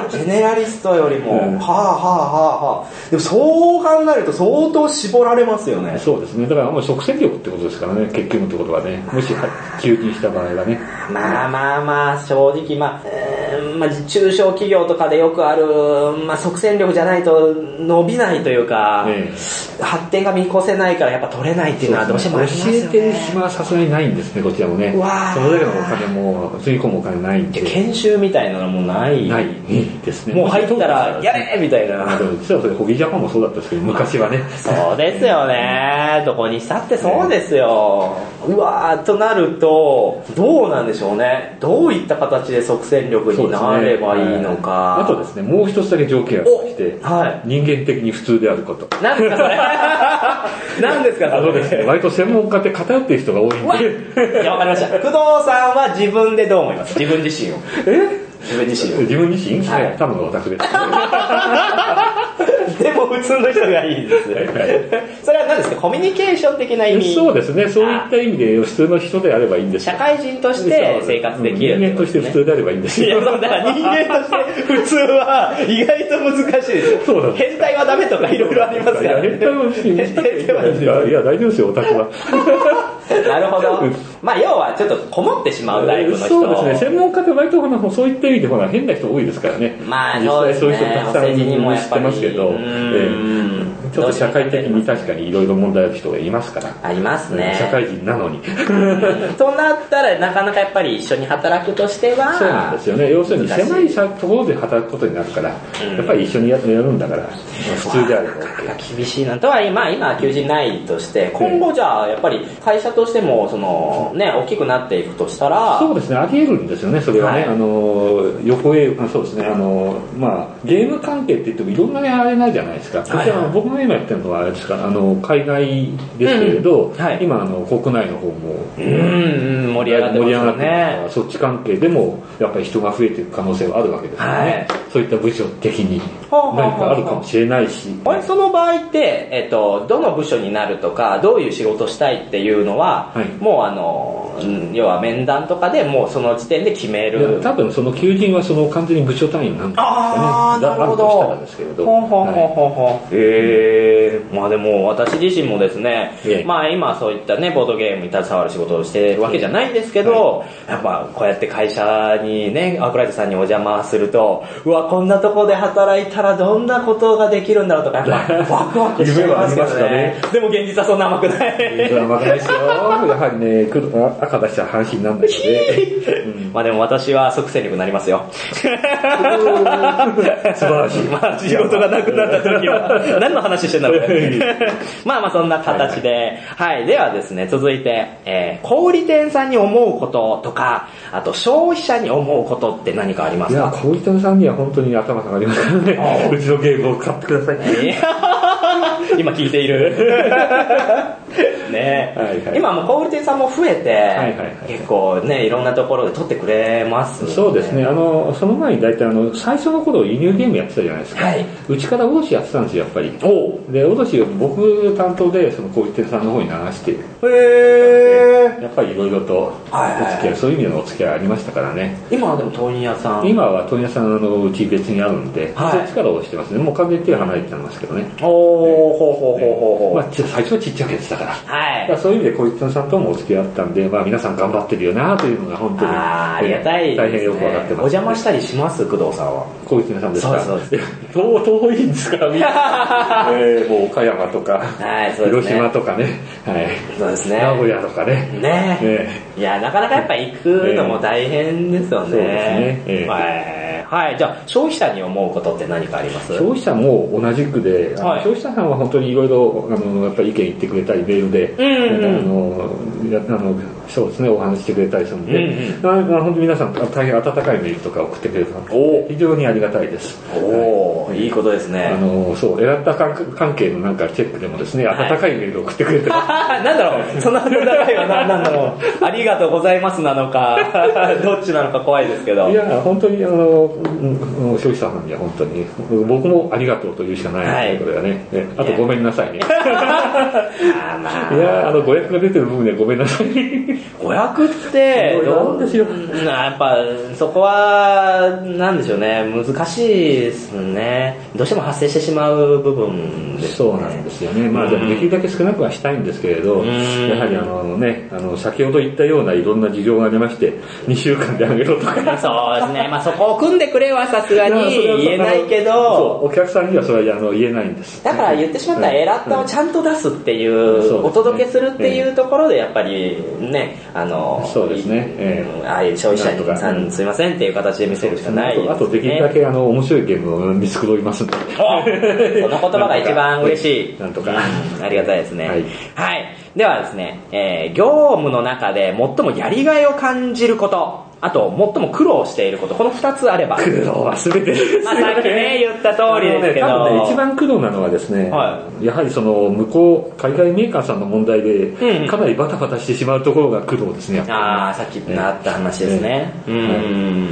ジェネラリストよりも、でもそう考えると相当絞られますよね。 そうですね。だからもう即戦力ってことですからね、結局のところはね。もし求人した場合はね。 正直中小企業とかでよくある即戦力じゃないと伸びないというか、発展が見越せないからやっぱ取れないっていうのはどうしてもありますよね。 教えてる暇はさすがにないんですね、こちらもね。それだけのお金もつぎ込むお金ないんで。 研修みたいなのもないですね。 もう入ったらやれみたいな。 実はそれホビージャパンもそうだったんですけど、昔はね。 そうですよね。どこにしたってそうですよ。となるとどうなんでしょうね。どういった形で即戦力になればいいのか。 あとですね、もう一つだけ条件が来て、人間的に普通であること。 何ですかそれ。何ですかそれ。 ですね、割と専門家って偏ってる人が多いんで。 いや、わかりました。工藤さんは自分でどう思います？自分自身を。自分自身を。 自分自身？多分オタクです。 でも普通の人がいいです。それは何ですか？コミュニケーション的な意味？ そうですね。そういった意味で普通の人であればいいんです。 社会人として生活できる。 人間として普通であればいいんですよ。 だから人間として普通は意外と難しいですよ。変態はダメとかいろいろありますから。 変態は信じたいいや大丈夫ですよ、オタクは。 なるほど。 まあ要はちょっとこもってしまうタイプの人。 そうですね、専門家って割とそういった意味で変な人多いですからね。 まあそうですね、 実際そういう人たくさん知ってますけど、ちょっと社会的に確かにいろいろ問題ある人がいますから。 ありますね。 社会人なのに。 となったらなかなかやっぱり一緒に働くとしては。 そうなんですよね。要するに狭いところで働くことになるから、やっぱり一緒にやるんだから、普通であれば OK。厳しいなとは今求人ないとして、今後じゃあやっぱり会社としても大きくなっていくとしたら。 そうですね、あり得るんですよね、それはね。横へ、そうですね、ゲーム関係って言ってもいろんなあれないじゃないですか。僕が今やってるのはあれですか、海外ですけれど、今国内の方も盛り上がってますよね。 そっち関係でもやっぱり人が増えていく可能性はあるわけですよね。そういった部署的に何かあるかもしれないし。 その場合って、どの部署になるとか、どういう仕事したいっていうのは、もう要は面談とかでもうその時点で決める。 多分その求人は完全に部署単位なんですかね。 なるほど。 あるとしたらですけれど。 まあでも私自身もですね、まあ今そういったねボードゲームに携わる仕事をしているわけじゃないんですけど、やっぱこうやって会社にねアークライトさんにお邪魔すると、うわこんなとこで働いたらどんなことができるんだろうとか、やっぱワクワクしちゃいますけどね。でも現実はそんな甘くない。 甘くないですよ。やはりね赤出したら話にならないので。 まあでも私は即戦力になりますよ。素晴らしい。 まあ仕事がなくなった時は何の話してんだろう。まあそんな形で、ではですね、続いて、小売店さんに思うこととか、あと消費者に思うことって何かありますか？ いや、小売店さんには本当に頭下がりますからね。うちのゲームを買ってください。 今聞いている。ね、今もう小売店さんも増えて、結構ね、いろんなところで取ってくれますね。 そうですね。その前に大体最初の頃輸入ゲームやってたじゃないですか。うちから卸やってたんですよ、やっぱり。で、卸を僕担当でその小売店さんの方に流して。やっぱりいろいろとお付き合い、そういう意味でのお付き合いありましたからね。 今はでも問屋さん。 今は問屋さんうち別にあるんで、そっちから押してますね。もう完全に手が離れてますけどね。最初はちっちゃくやってたから。そういう意味で小売店さんともお付き合いあったんで、皆さん頑張ってるよなというのが本当にありがたいですね。 大変よく分かってます。 お邪魔したりします工藤さんは。 小売店さんですか？ そうです。 遠いんですからもう岡山とか広島とかね。 そうですね。 名古屋とかね。 いやなかなかやっぱ行くのも大変ですよね。そうですね。じゃあ消費者に思うことって何かあります？ 消費者も同じくで、消費者さんは本当にいろいろやっぱり意見言ってくれたりメールで、そうですね、お話してくれたりするので、本当に皆さん大変温かいメールとか送ってくれるので非常にありがたいです。 いいことですね。 そう選んだ関係のなんかチェックでもですね、温かいメールを送ってくれてなんだろう、その温かいはなんだろう、ありがとうございますなのかどっちなのか怖いですけど。 いや本当に消費者さんには本当に僕もありがとうというしかないので、これはね。あとごめんなさいね。いや誤訳が出てる部分でごめんなさい。 誤訳ってどうですよ。やっぱそこはなんでしょうね、難しいですね。どうしても発生してしまう部分ですね。 そうなんですよね。でもできるだけ少なくはしたいんですけれど、やはり先ほど言ったようないろんな事情がありまして2週間であげろとか。 そうですね。そこを組んでくれはさすがに言えないけど、 お客さんにはそれは言えないんです。 だから言ってしまったらエラッタをちゃんと出すっていう、お届けするっていうところでやっぱりね、 そうですね。 ああいう消費者にさんすいませんっていう形で見せるしかないですね。 あとできるだけ面白いゲームを見繕いますんで。 その言葉が一番嬉しい。 なんとか。 ありがたいですね。はい。ではですね、業務の中で最もやりがいを感じること、あと最も苦労していること、この2つあれば。 苦労は全てです。 さっきね言った通りですけど、 多分ね一番苦労なのはですね、やはり向こう海外メーカーさんの問題でかなりバタバタしてしまうところが苦労ですね。 さっきあった話ですね。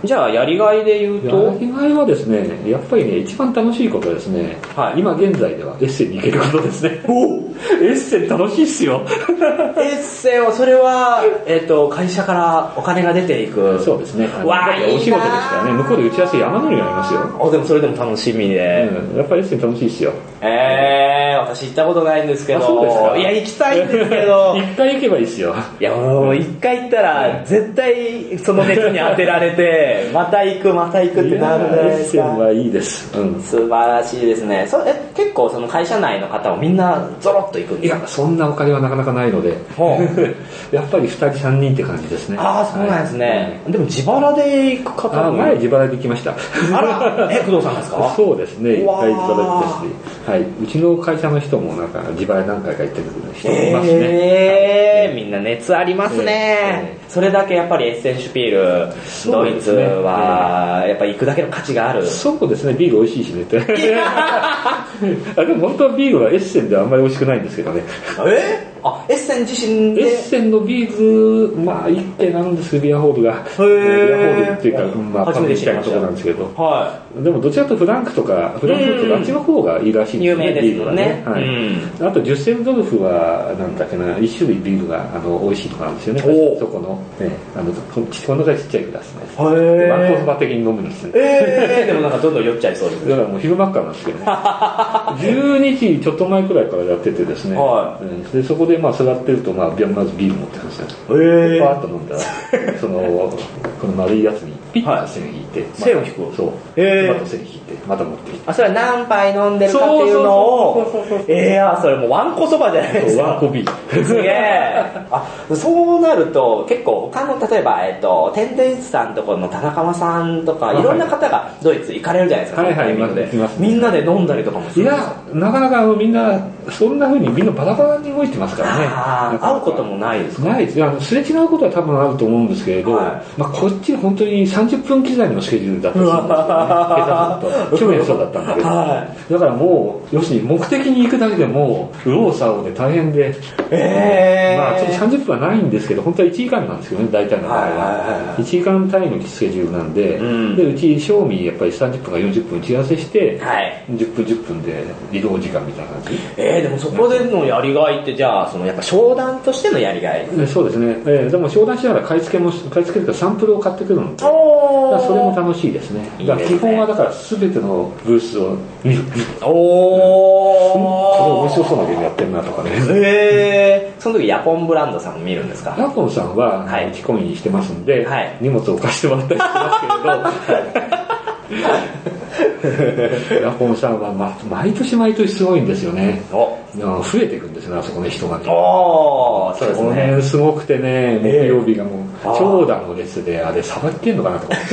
じゃあやりがいで言うと、 やりがいはですね、やっぱりね、一番楽しいことはですね、今現在ではエッセンに行けることですね。エッセン楽しいっすよ。 エッセンはそれは、会社からお金が出ていく。 そうですね。 わー、いいなー。 お仕事ですからね、向こうで打ち合わせ山のようにありますよ。 でもそれでも楽しみで。 やっぱりエッセン楽しいっすよ。 私行ったことないんですけど。 そうですか。 いや、行きたいんですけど。 一回行けばいいっすよ。 いや、もう一回行ったら、絶対その熱に当てられて、また行くってなるじゃないですか。 エッセンはいいです。 素晴らしいですね。結構その会社内の方もみんなゾロッと行くんですか？ いや、そんなお金はなかなかないので、やっぱり2人3人って感じですね。 そうなんですね。でも自腹で行く方も。 前自腹で行きました。 あら、工藤さんですか？ そうですね、一回自腹ですね。はい、うちの会社の人もなんか自腹何回か行ってる人もいますね。 みんな熱ありますね。それだけやっぱりエッセンシュピール、ドイツはやっぱり行くだけの価値がある。 そうですね、ビール美味しいしねって。でも本当はビールはエッセンではあんまり美味しくないんですけどね。 エッセン自身で？ エッセンのビール、まあ一軒なんですけど、ビアホールが。ビアホールっていうか、パブみたいなところなんですけど。でもどちらかとフランクとかあっちの方がいいらしいんですね。 有名ですよね。 あとデュッセルドルフは、なんだっけな、一種類ビールが美味しいとこなんですよね。そこの、このぐらいちっちゃいグラスね。ワンコースバー的に飲むんですね。 でもなんかどんどん酔っちゃいそうです。 だからもう昼間っからなんですけどね。12時ちょっと前くらいからやっててですね。でそこで座ってると、まずビール持ってるんですよ。パーッと飲んだら、この丸いやつにピッと線引いて。 線を引く？ そう。また線引いて、また持ってきて。 それは何杯飲んでるかっていうのを、それもうワンコそばじゃないですか。 ワンコビール。 すげえ。そうなると、結構他の、例えば、テンテイツさんところの田中さんとか、いろんな方がドイツ行かれるじゃないですか。みんなで飲んだりとかもする。 いや、なかなかみんな、そんな風にみんなバラバラに動いてますからね。 会うこともないですか？ ないです。すれ違うことは多分あると思うんですけれど、こっち本当に30分刻みのスケジュールだったりするんですよね。去年そうだったんだけど。だからもう、要するに目的に行くだけでも、右往左往で大変で、ちょっと30分はないんですけど、本当は1時間なんですけどね、大体の場合は。1時間単位のスケジュールなんで、で、うち、賞味やっぱり30分か40分打ち合わせして、10分10分で移動時間みたいな感じ。 でもそこでのやりがいって、じゃあ、やっぱ商談としてのやりがい？ そうですね。でも商談しながら買い付けるかサンプルを買ってくるので、それも楽しいですね。基本はだから全てのブースを見る。これ面白そうなゲームやってるなとかね。 その時ヤポンブランドさんも見るんですか？ ヤポンさんは持ち込みにしてますんで、荷物を貸してもらったりしてますけれど、ヤポンさんは毎年毎年すごいんですよね。増えていくんですよね、あそこの人がね。 そうですね。 この辺すごくてね、木曜日がもう長蛇の列で、あれさばきてんのかなと思って。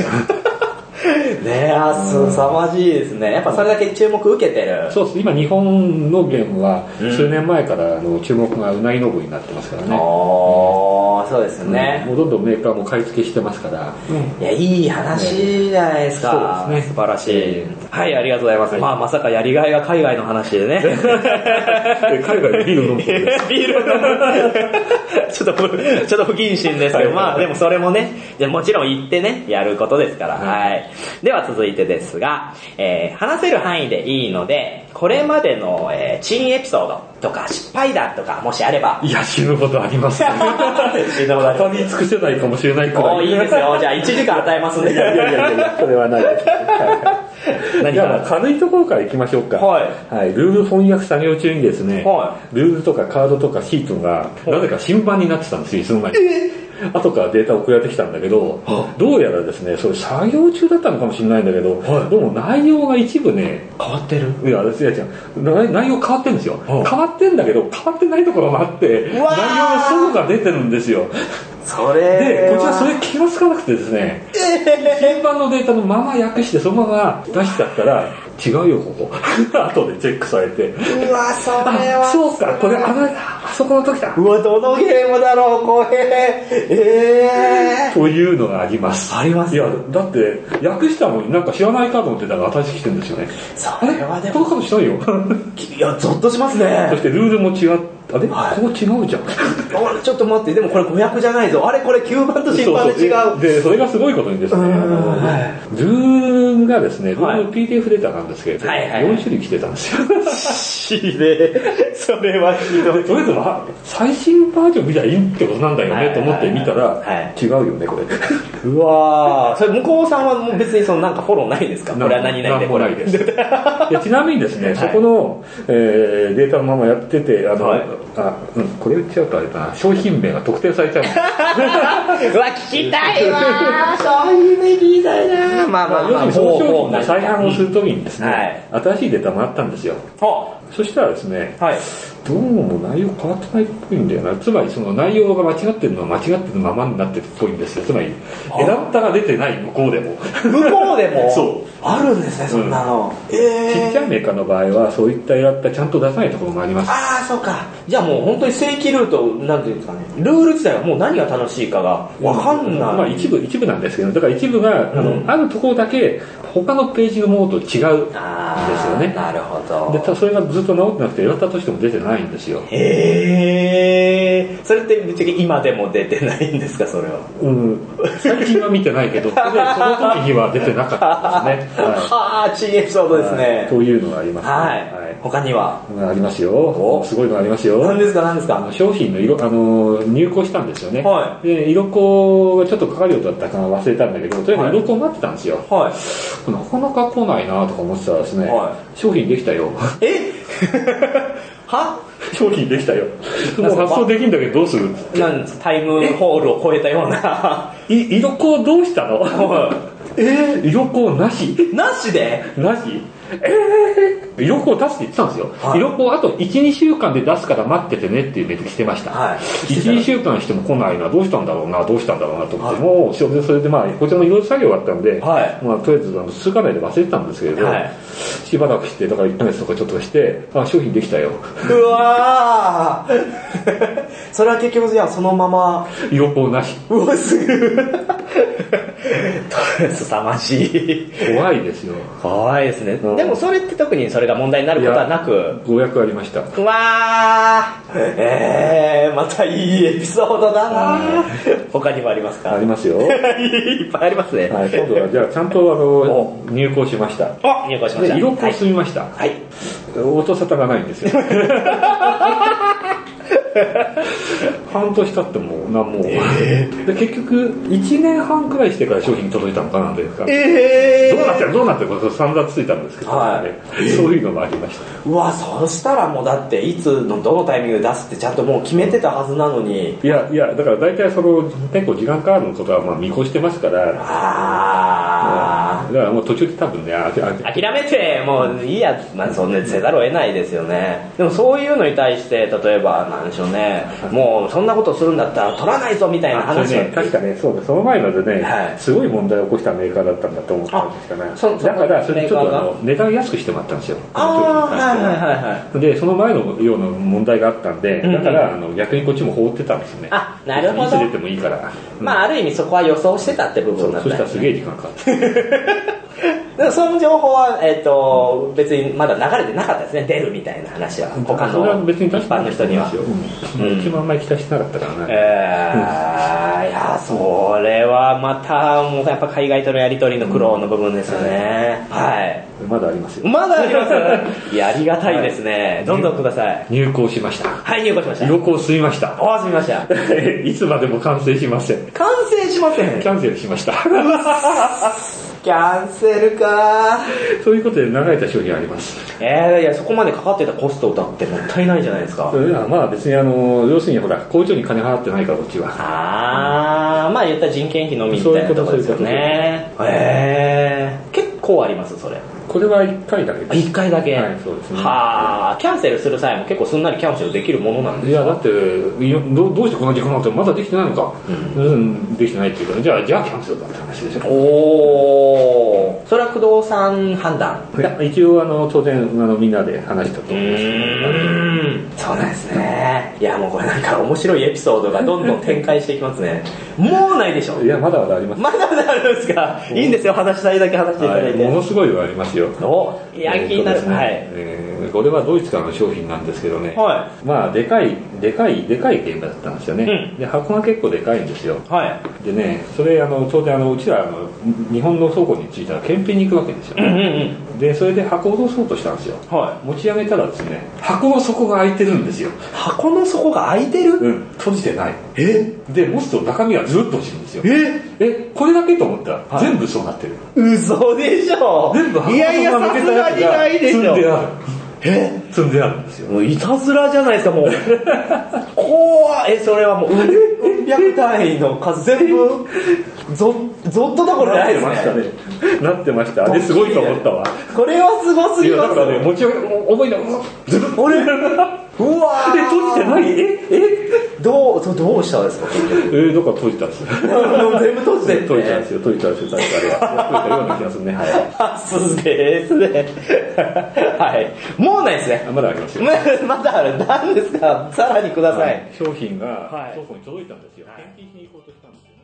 すさまじいですね。やっぱそれだけ注目受けてる。 そうです。今日本のゲームは数年前から注目がうないのぶになってますからね。 そうですね。 もうどんどんメーカーも買い付けしてますから。 いや、いい話じゃないですか。そうですね。素晴らしい。はい、ありがとうございます。まさかやりがいが海外の話でね。 海外でビール飲む。ビール飲む。ちょっと不謹慎ですけど、でもそれもね、もちろん行ってね、やることですから。はい。では続いてですが、話せる範囲でいいので、これまでの、珍エピソードとか失敗談とかもしあれば。 いや、死ぬほどあります。死ぬほど。語り尽くせないかもしれないくらい。 いいですよ。じゃあ1時間与えますね。 いや、それはないです。じゃあ軽いところからいきましょうか。ルール翻訳作業中にですね、ルールとかカードとかシートがなぜか新版になってたんですよ、いつの間に。後からデータ送られてきたんだけど、どうやらですね、それ作業中だったのかもしれないんだけど、どうも内容が一部ね、 変わってる？ いや、違う。内容変わってるんですよ。変わってんだけど、変わってないところもあって、内容の齟齬が出てるんですよ。で、こちらそれ気がつかなくてですね、新版のデータのまま訳してそのまま出しちゃったら、違うよ、ここ。後でチェックされて。 それは。 そうか、これあそこの時だ。 どのゲームだろう、これ。 というのがあります。 あります。 いや、だって、訳したのになんか知らないカードのデータが新しく来てるんですよね。 それはでも。 このカードしないよ。 いや、ゾッとしますね。 そしてルールも違う。ここ違うじゃん。 ちょっと待って、でもこれ500じゃないぞ、あれこれ吸盤と審判で違う。 でそれがすごいことにですね、ルームがですね、ルーム PDF データなんですけれども、4種類来てたんですよ。 ひでそれはひどい。 とりあえず最新バージョン見たらいいってことなんだよねと思って見たら、違うよねこれ。 うわー、それ向こうさんはもう別にそのなんかフォローないですか？これは何々でこれ。 ないです。ちなみにですね、そこの、データのままやってて、これ言っちゃうとあれだな、商品名が特定されちゃうんです。 うわ、聞きたいわー、商品名聞きたいなー。まあまあまあ、 要するにその商品の再販をするときにですね、新しいデータもらったんですよ。そしたらですね、どうも内容変わってないっぽいんだよな。つまりその内容が間違ってるのは間違ってるままになってるっぽいんですよ。つまりエラッタが出てない向こうでもそうあるんですね、そんなの。 ちっちゃいメーカーの場合はそういったエラッタちゃんと出さないところもあります。 ああ、そうか。じゃあもう本当に正規ルート、なんていうんですかね、ルール自体はもう何が楽しいかが分かんない。 まあ一部なんですけど、だから一部があるところだけ他のページのものと違うんですよね。 なるほど。 でそれがずっと直ってなくてエラッタとしても出てないんですよ。 それってぶっちゃけ今でも出てないんですか、それは。 最近は見てないけど、その時には出てなかったですね。 はあ、チーエピソードですね。 というのがありますね。 他にはありますよ。すごいのありますよ。 何ですか？ 商品の色、入稿したんですよね。で、色稿がちょっとかかるようだったか忘れたんだけど、とりあえず色稿待ってたんですよ。なかなか来ないなとか思ってたらですね、商品できたよ。商品できたよ。もう発送できるんだけどどうする？ タイムホールを超えたような。 色稿どうしたの？色稿なしでなし？色稿出すって言ってたんですよ。色稿あと 1,2 週間で出すから待っててねっていうメール来てました。1,2 週間しても来ないな、どうしたんだろうなと思って、もうそれでまあこちらのいろいろ作業があったんで、まあとりあえず数日目で忘れてたんですけれど、しばらくしてだから1ヶ月とかちょっとして商品できたよ。 うわーそれは結局じゃあそのまま色稿なし。 うわ、すぐ凄まじい。 怖いですよ。 怖いですね。でもそれって特にそれが問題になることはなく、 ご予約ありました。 うわー、またいいエピソードだな。他にもありますか？ ありますよ。 いっぱいありますね。 今度はじゃあちゃんと入稿しました。 入稿しました。 色稿済みました。音沙汰がないんですよ。半年経っても何も、で結局1年半くらいしてから商品届いたのかなんで、どうなってるか散々ついたんですけど、そういうのがありました。 うわ、そうしたらもうだっていつのどのタイミングで出すってちゃんともう決めてたはずなのに。 いやだから大体その結構時間かかることはまあ見越してますから、だからもう途中で多分ね諦めてもういいや、そんなせざるを得ないですよね。でもそういうのに対して例えばなんでしょうね、もうそんなことするんだったら取らないぞみたいな話は、 確かね、その前のでね、すごい問題を起こしたメーカーだったんだと思ったんですかね。だからそれちょっと値段安くしてもらったんですよ。でその前のような問題があったんで、だから逆にこっちも放ってたんですよね。 なるほど。 いつ出てもいいから、 ある意味そこは予想してたって部分なんだ。 そしたらすげえ時間かかって。 でもその情報は、別にまだ流れてなかったですね、出るみたいな話は。他の一般の人には。 うちもあんまり期待してなかったからね。 いや、それはまた、もうやっぱ海外とのやり取りの苦労の部分ですよね。 まだありますよ。 まだありますいや、ありがたいですね。どんどんください。 入稿しました。 入稿しました。 色稿済みました。 済みました。 いつまでも完成しません。 完成しません。 キャンセルしました。 キャンセルか。 そういうことで流れた商品あります。 いや、そこまでかかってたコストだってもったいないじゃないですか。 まあ別に要するにほら工場に金払ってないからこっちは。 まあ言ったら人件費のみみたいなところですよね。結構ありますそれ。 これは1回だけです。 1回だけ。 そうですね。 キャンセルする際も結構すんなりキャンセルできるものなんですか？ いやだってどうしてこの時間なんてまだできてないのか。できてないっていうからじゃあキャンセルだって話でしょ。 それは不動産判断。 一応当然みんなで話したと思います。 そうなんですね。いやもうこれなんか面白いエピソードがどんどん展開していきますね。もうないでしょ。 いやまだまだあります。 まだまだであるんですか。いいんですよ、話したいだけ話していただいて。 ものすごいありますよ。 いや、気になる。はい。 これはドイツからの商品なんですけどね。はい。まあ、でかいゲームだったんですよね。で、箱が結構でかいんですよ。はい。でね、それ、当然うちら、日本の倉庫に着いたら検品に行くわけですよ。で、それで箱を落とそうとしたんですよ。はい。持ち上げたらですね、箱の底が開いてるんですよ。 箱の底が開いてる？ 閉じてない。で、持つと中身はずっと落ちるんですよ。これだけと思ったら、全部そうなってる。 嘘でしょ。 全部箱の底が抜けたやつが積んである。積んであるんですよ。 もういたずらじゃないですか、もう。怖い。それはもう、百単位の数全部、ゾッとどころじゃないですね。 なってました。あれすごいと思ったわ。 これはすごすぎます。 だからね、持ち上げ、重いな、ずるっと。 うわー。 閉じてない？ どうしたんですか？ どっか閉じたんですよ。 全部閉じてる。 閉じたんですよ。確かあれは。閉じたような気がするね。はい。 すげえですね。はい。もうないですね。 まだありますよ。 まだある。何ですか？さらにください。 商品が倉庫に届いたんですよ。返品しに行こうとしたんですよね。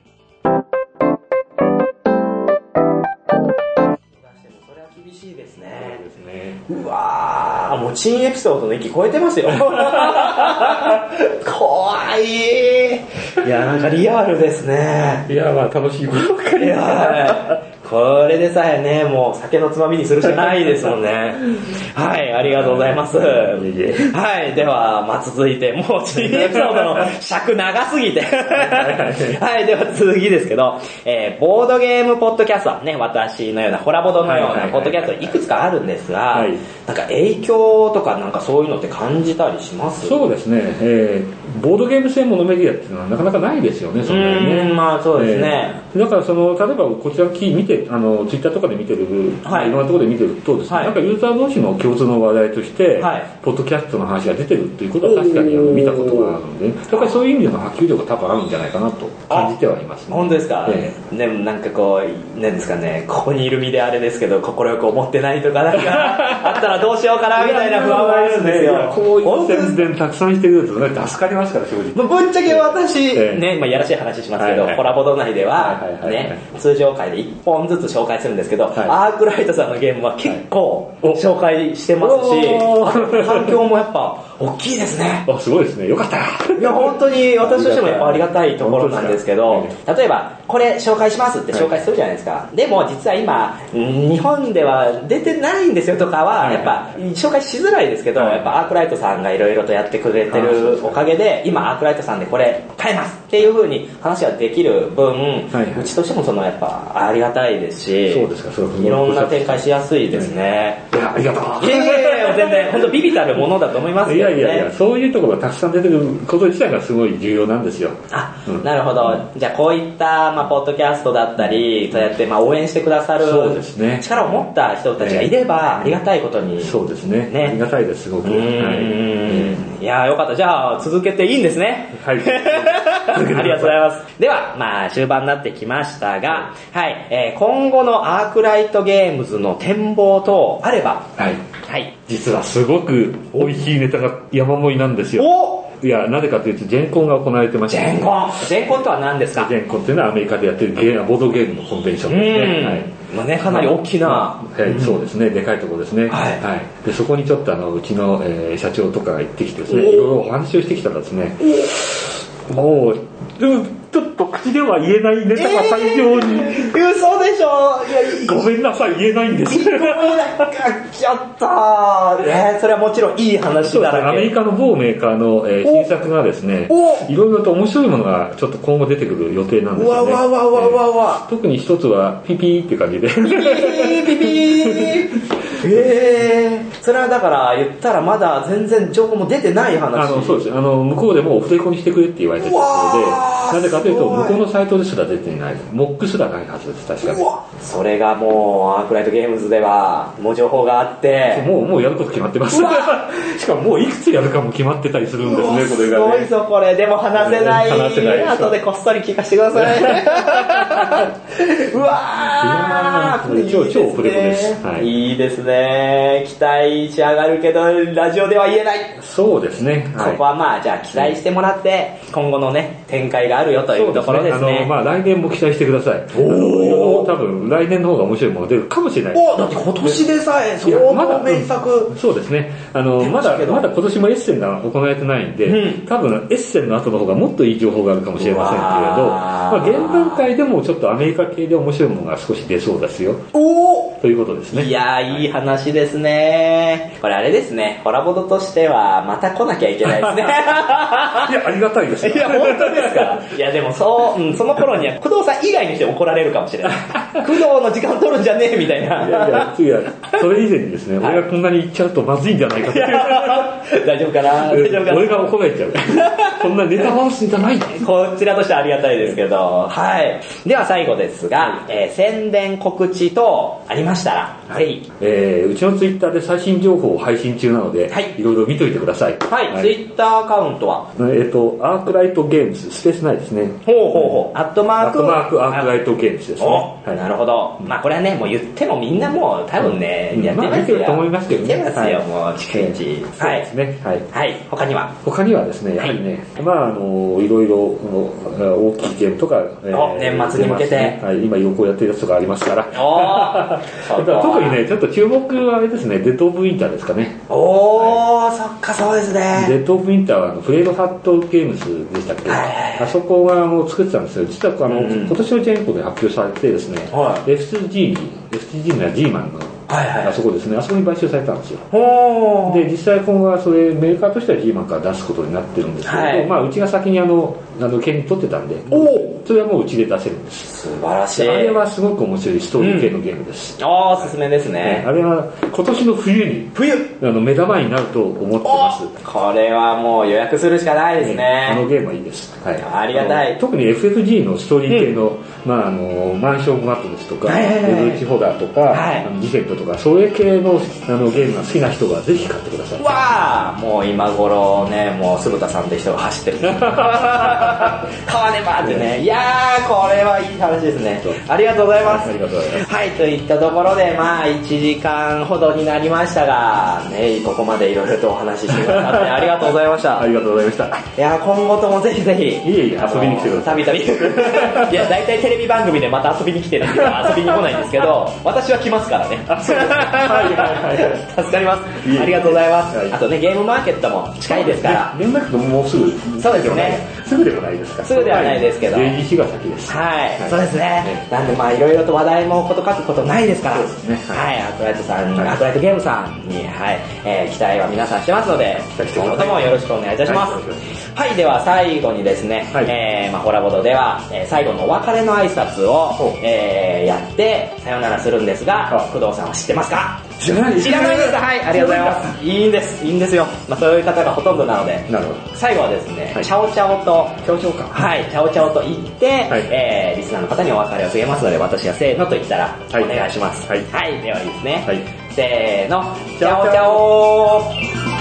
それは厳しいですね。 そうですね。 うわー、もう珍エピソードの域超えてますよ。怖い。いや、なんかリアルですね。 いや、まあ楽しいことばっかり。 これでさえね、もう酒のつまみにするしかないですもんね。はい、ありがとうございます。はい、では、まあ、続いて、もう珍エピソードの尺長すぎて。はい、では次ですけど、ボードゲームポッドキャストはね、私のようなホラボドのようなポッドキャストいくつかあるんですが、なんか影響とかなんかそういうのって感じたりします？ そうですね、ボードゲーム専門のメディアっていうのはなかなかないですよね、そんなにね。 まあそうですね。 だから例えばこちら見て、ツイッターとかで見てる、いろんなところで見てるとですね、なんかユーザー同士の共通の話題として、ポッドキャストの話が出てるっていうことは確かに見たことがあるので、だからそういう意味での波及力が多分あるんじゃないかなと感じてはいますね。 本当ですか？でもなんかこう、なんですかね、ここにいる身であれですけど、快く思ってないとかなんか、あったらどうしようかなみたいな不安があるんですよ。 こういう宣伝たくさんしてくれるとね、助かりますから、正直。 ぶっちゃけ私、ね、まあやらしい話しますけど、コラボド内では、ね、通常回で1本ずつ紹介するんですけど、アークライトさんのゲームは結構紹介してますし、反響もやっぱ大きいですね。 すごいですね。よかった。 いや、本当に私としてもやっぱありがたいところなんですけど、例えば、これ紹介しますって紹介するじゃないですか。でも実は今、日本では出てないんですよとかは、やっぱ紹介しづらいですけど、やっぱアークライトさんがいろいろとやってくれてるおかげで、今アークライトさんでこれ買えますっていう風に話ができる分、うちとしてもそのやっぱありがたいですし、 そうですか、 いろんな展開しやすいですね。 いや、ありがとう。 いや全然、本当ビビたるものだと思いますけどね。 いや、そういうところがたくさん出てくること自体がすごい重要なんですよ。 なるほど。じゃあこういった、まあ、ポッドキャストだったり、そうやって、まあ、応援してくださる、 そうですね、 力を持った人たちがいれば、ありがたいことに。 そうですね。ありがたいです、すごく。 いや、よかった。じゃあ、続けていいんですね。はい。ありがとうございます。では、まあ、終盤になってきましたが、はい、今後のアークライトゲームズの展望等あれば、 はい。実はすごく美味しいネタが山盛りなんですよ。いや、なぜかというと、ジェンコンが行われてまして、 ジェンコンとは何ですか？ ジェンコンっていうのはアメリカでやってるボードゲームのコンベンションですね。 まあね、かなり大きな、 そうですね、でかいところですね。で、そこにちょっとうちの、社長とかが行ってきてですね、いろいろお話をしてきたらですね、もう、ちょっと口では言えないネタが大量に。 嘘でしょ？ ごめんなさい、言えないんです。 ちょっとそれはもちろんいい話だらけ。 アメリカの某メーカーの、新作がですね、いろいろと面白いものがちょっと今後出てくる予定なんですよね。特に一つはピピーって感じで。ピピーそれはだから言ったらまだ全然情報も出てない話。 そうです。向こうでもオフレコにしてくれって言われてるところで、なぜかというと向こうのサイトですら出ていない。モックすらないはずです、確かに。 それがもうアークライトゲームズではもう情報があって、 もうやること決まってます。しかももういくつやるかも決ままってたりするんですね、これがね。 すごいぞこれ。でも話せない。後でこっそり聞かせてください。うわー、これいいですね。 超プレコです。 いいですね。期待し上がるけどラジオでは言えない。 そうですね。 ここはまあじゃあ期待してもらって、今後のね展開があるよというところですね。 まあ来年も期待してください。多分来年の方が面白いものが出るかもしれない。 だって今年でさえ相当名作。 そうですね。まだ今年もエッセンが行われてないんで、多分エッセンの後の方がもっといい情報があるかもしれませんけれど、まあ現段階でもちょっとアメリカ系で面白いものが少し出そうですよ。ということですね。 いやー、いい話ですね。これあれですね、ホラボドとしてはまた来なきゃいけないですね。いや、ありがたいですよ。 いや、本当ですか。いや、でもその頃には工藤さん以外にして怒られるかもしれない。工藤の時間取るんじゃねえみたいな。 いや、それ以前にですね、俺がこんなに言っちゃうとまずいんじゃないかと。 大丈夫かな。 俺が怒られちゃう。こんなネタ話じゃない。 こちらとしてはありがたいですけど、はい。では最後ですが、宣伝告知等ありましたら、 はい。うちのツイッターで最新情報を配信中なので、はい。いろいろ見といてください。 はい。ツイッターアカウントはアークライトゲームズ、スペースないですね。 ほうほうほう。アットマークアークライトゲームズですね。 はい。なるほど。まあこれはね、もう言ってもみんなもう多分ね、やってますよ。 見てると思いますけどね。 見てますよ、もう、逐一。 そうですね。はい。 はい。他にはですね、やはりね、まあいろいろ大きいゲームとか、 年末に向けて、 はい、今横やってるやつとかありますから。特にね、ちょっと注目はあれですね、デッドオブウィンターですかね。 そっか、そうですね。 デッドオブウィンターはフレードハットゲームズでしたっけ。あそこが作ってたんですよ。実は今年のジェンコで発表されてですね、FG のは G マンのあそこですね、あそこに買収されたんですよ。で、実際今後はそれメーカーとしては G マンから出すことになってるんですけど、まあうちが先に権利取ってたんで、それはもううちで出せるんです。 素晴らしい。 あれはすごく面白いストーリー系のゲームです。 おすすめですね。 あれは今年の冬に目玉になると思ってます。 これはもう予約するしかないですね。 ゲームはいいです。はい。 ありがたい。 特に FFG のストーリー系の、マンションマットですとか、レブチホラーとか、ディフェントとか、そういう系のゲームが好きな人がぜひ買ってください。 わー、もう今頃ね、もう鈴田さんって人が走ってる。買わねばってね。いやー、これはいい話ですね。ありがとうございます。 ありがとうございます。 はい、といったところで、まあ1時間ほどになりましたが、ね、ここまでいろいろとお話ししてくださってありがとうございました。 ありがとうございました。 いやー、今後ともぜひぜひ。 いえ、遊びに来てください。 たびたび。いや、大体テレビ番組でまた遊びに来てるんで遊びに来ないんですけど、私は来ますからね。助かります。ありがとうございます。あとね、ゲームマーケットも近いですから。 ゲームマーケットももうすぐ。 そうですね。 すぐではないですか。 すぐではないですけど。 12日が先です。 はい。そうですね。なんでまあいろいろと話題もこと書くことないですから。 そうですね。 はい。アークライトさんに、アークライトゲームさんに、はい。期待は皆さんしてますので、今後ともよろしくお願いいたします。はい。では最後にですね、ホラボドでは、最後のお別れの挨拶を、やって、さよならするんですが、工藤さんは知ってますか？ 知らないです。 はい、ありがとうございます。いいんですよ。まあそういう方がほとんどなので、 なるほど。 最後はですね、チャオチャオと、 チャオチャオか。 はい、チャオチャオと言って、リスナーの方にお別れを告げますので、私がせーのと言ったら、お願いします。はい、ではいいですね。せーの、チャオチャオ。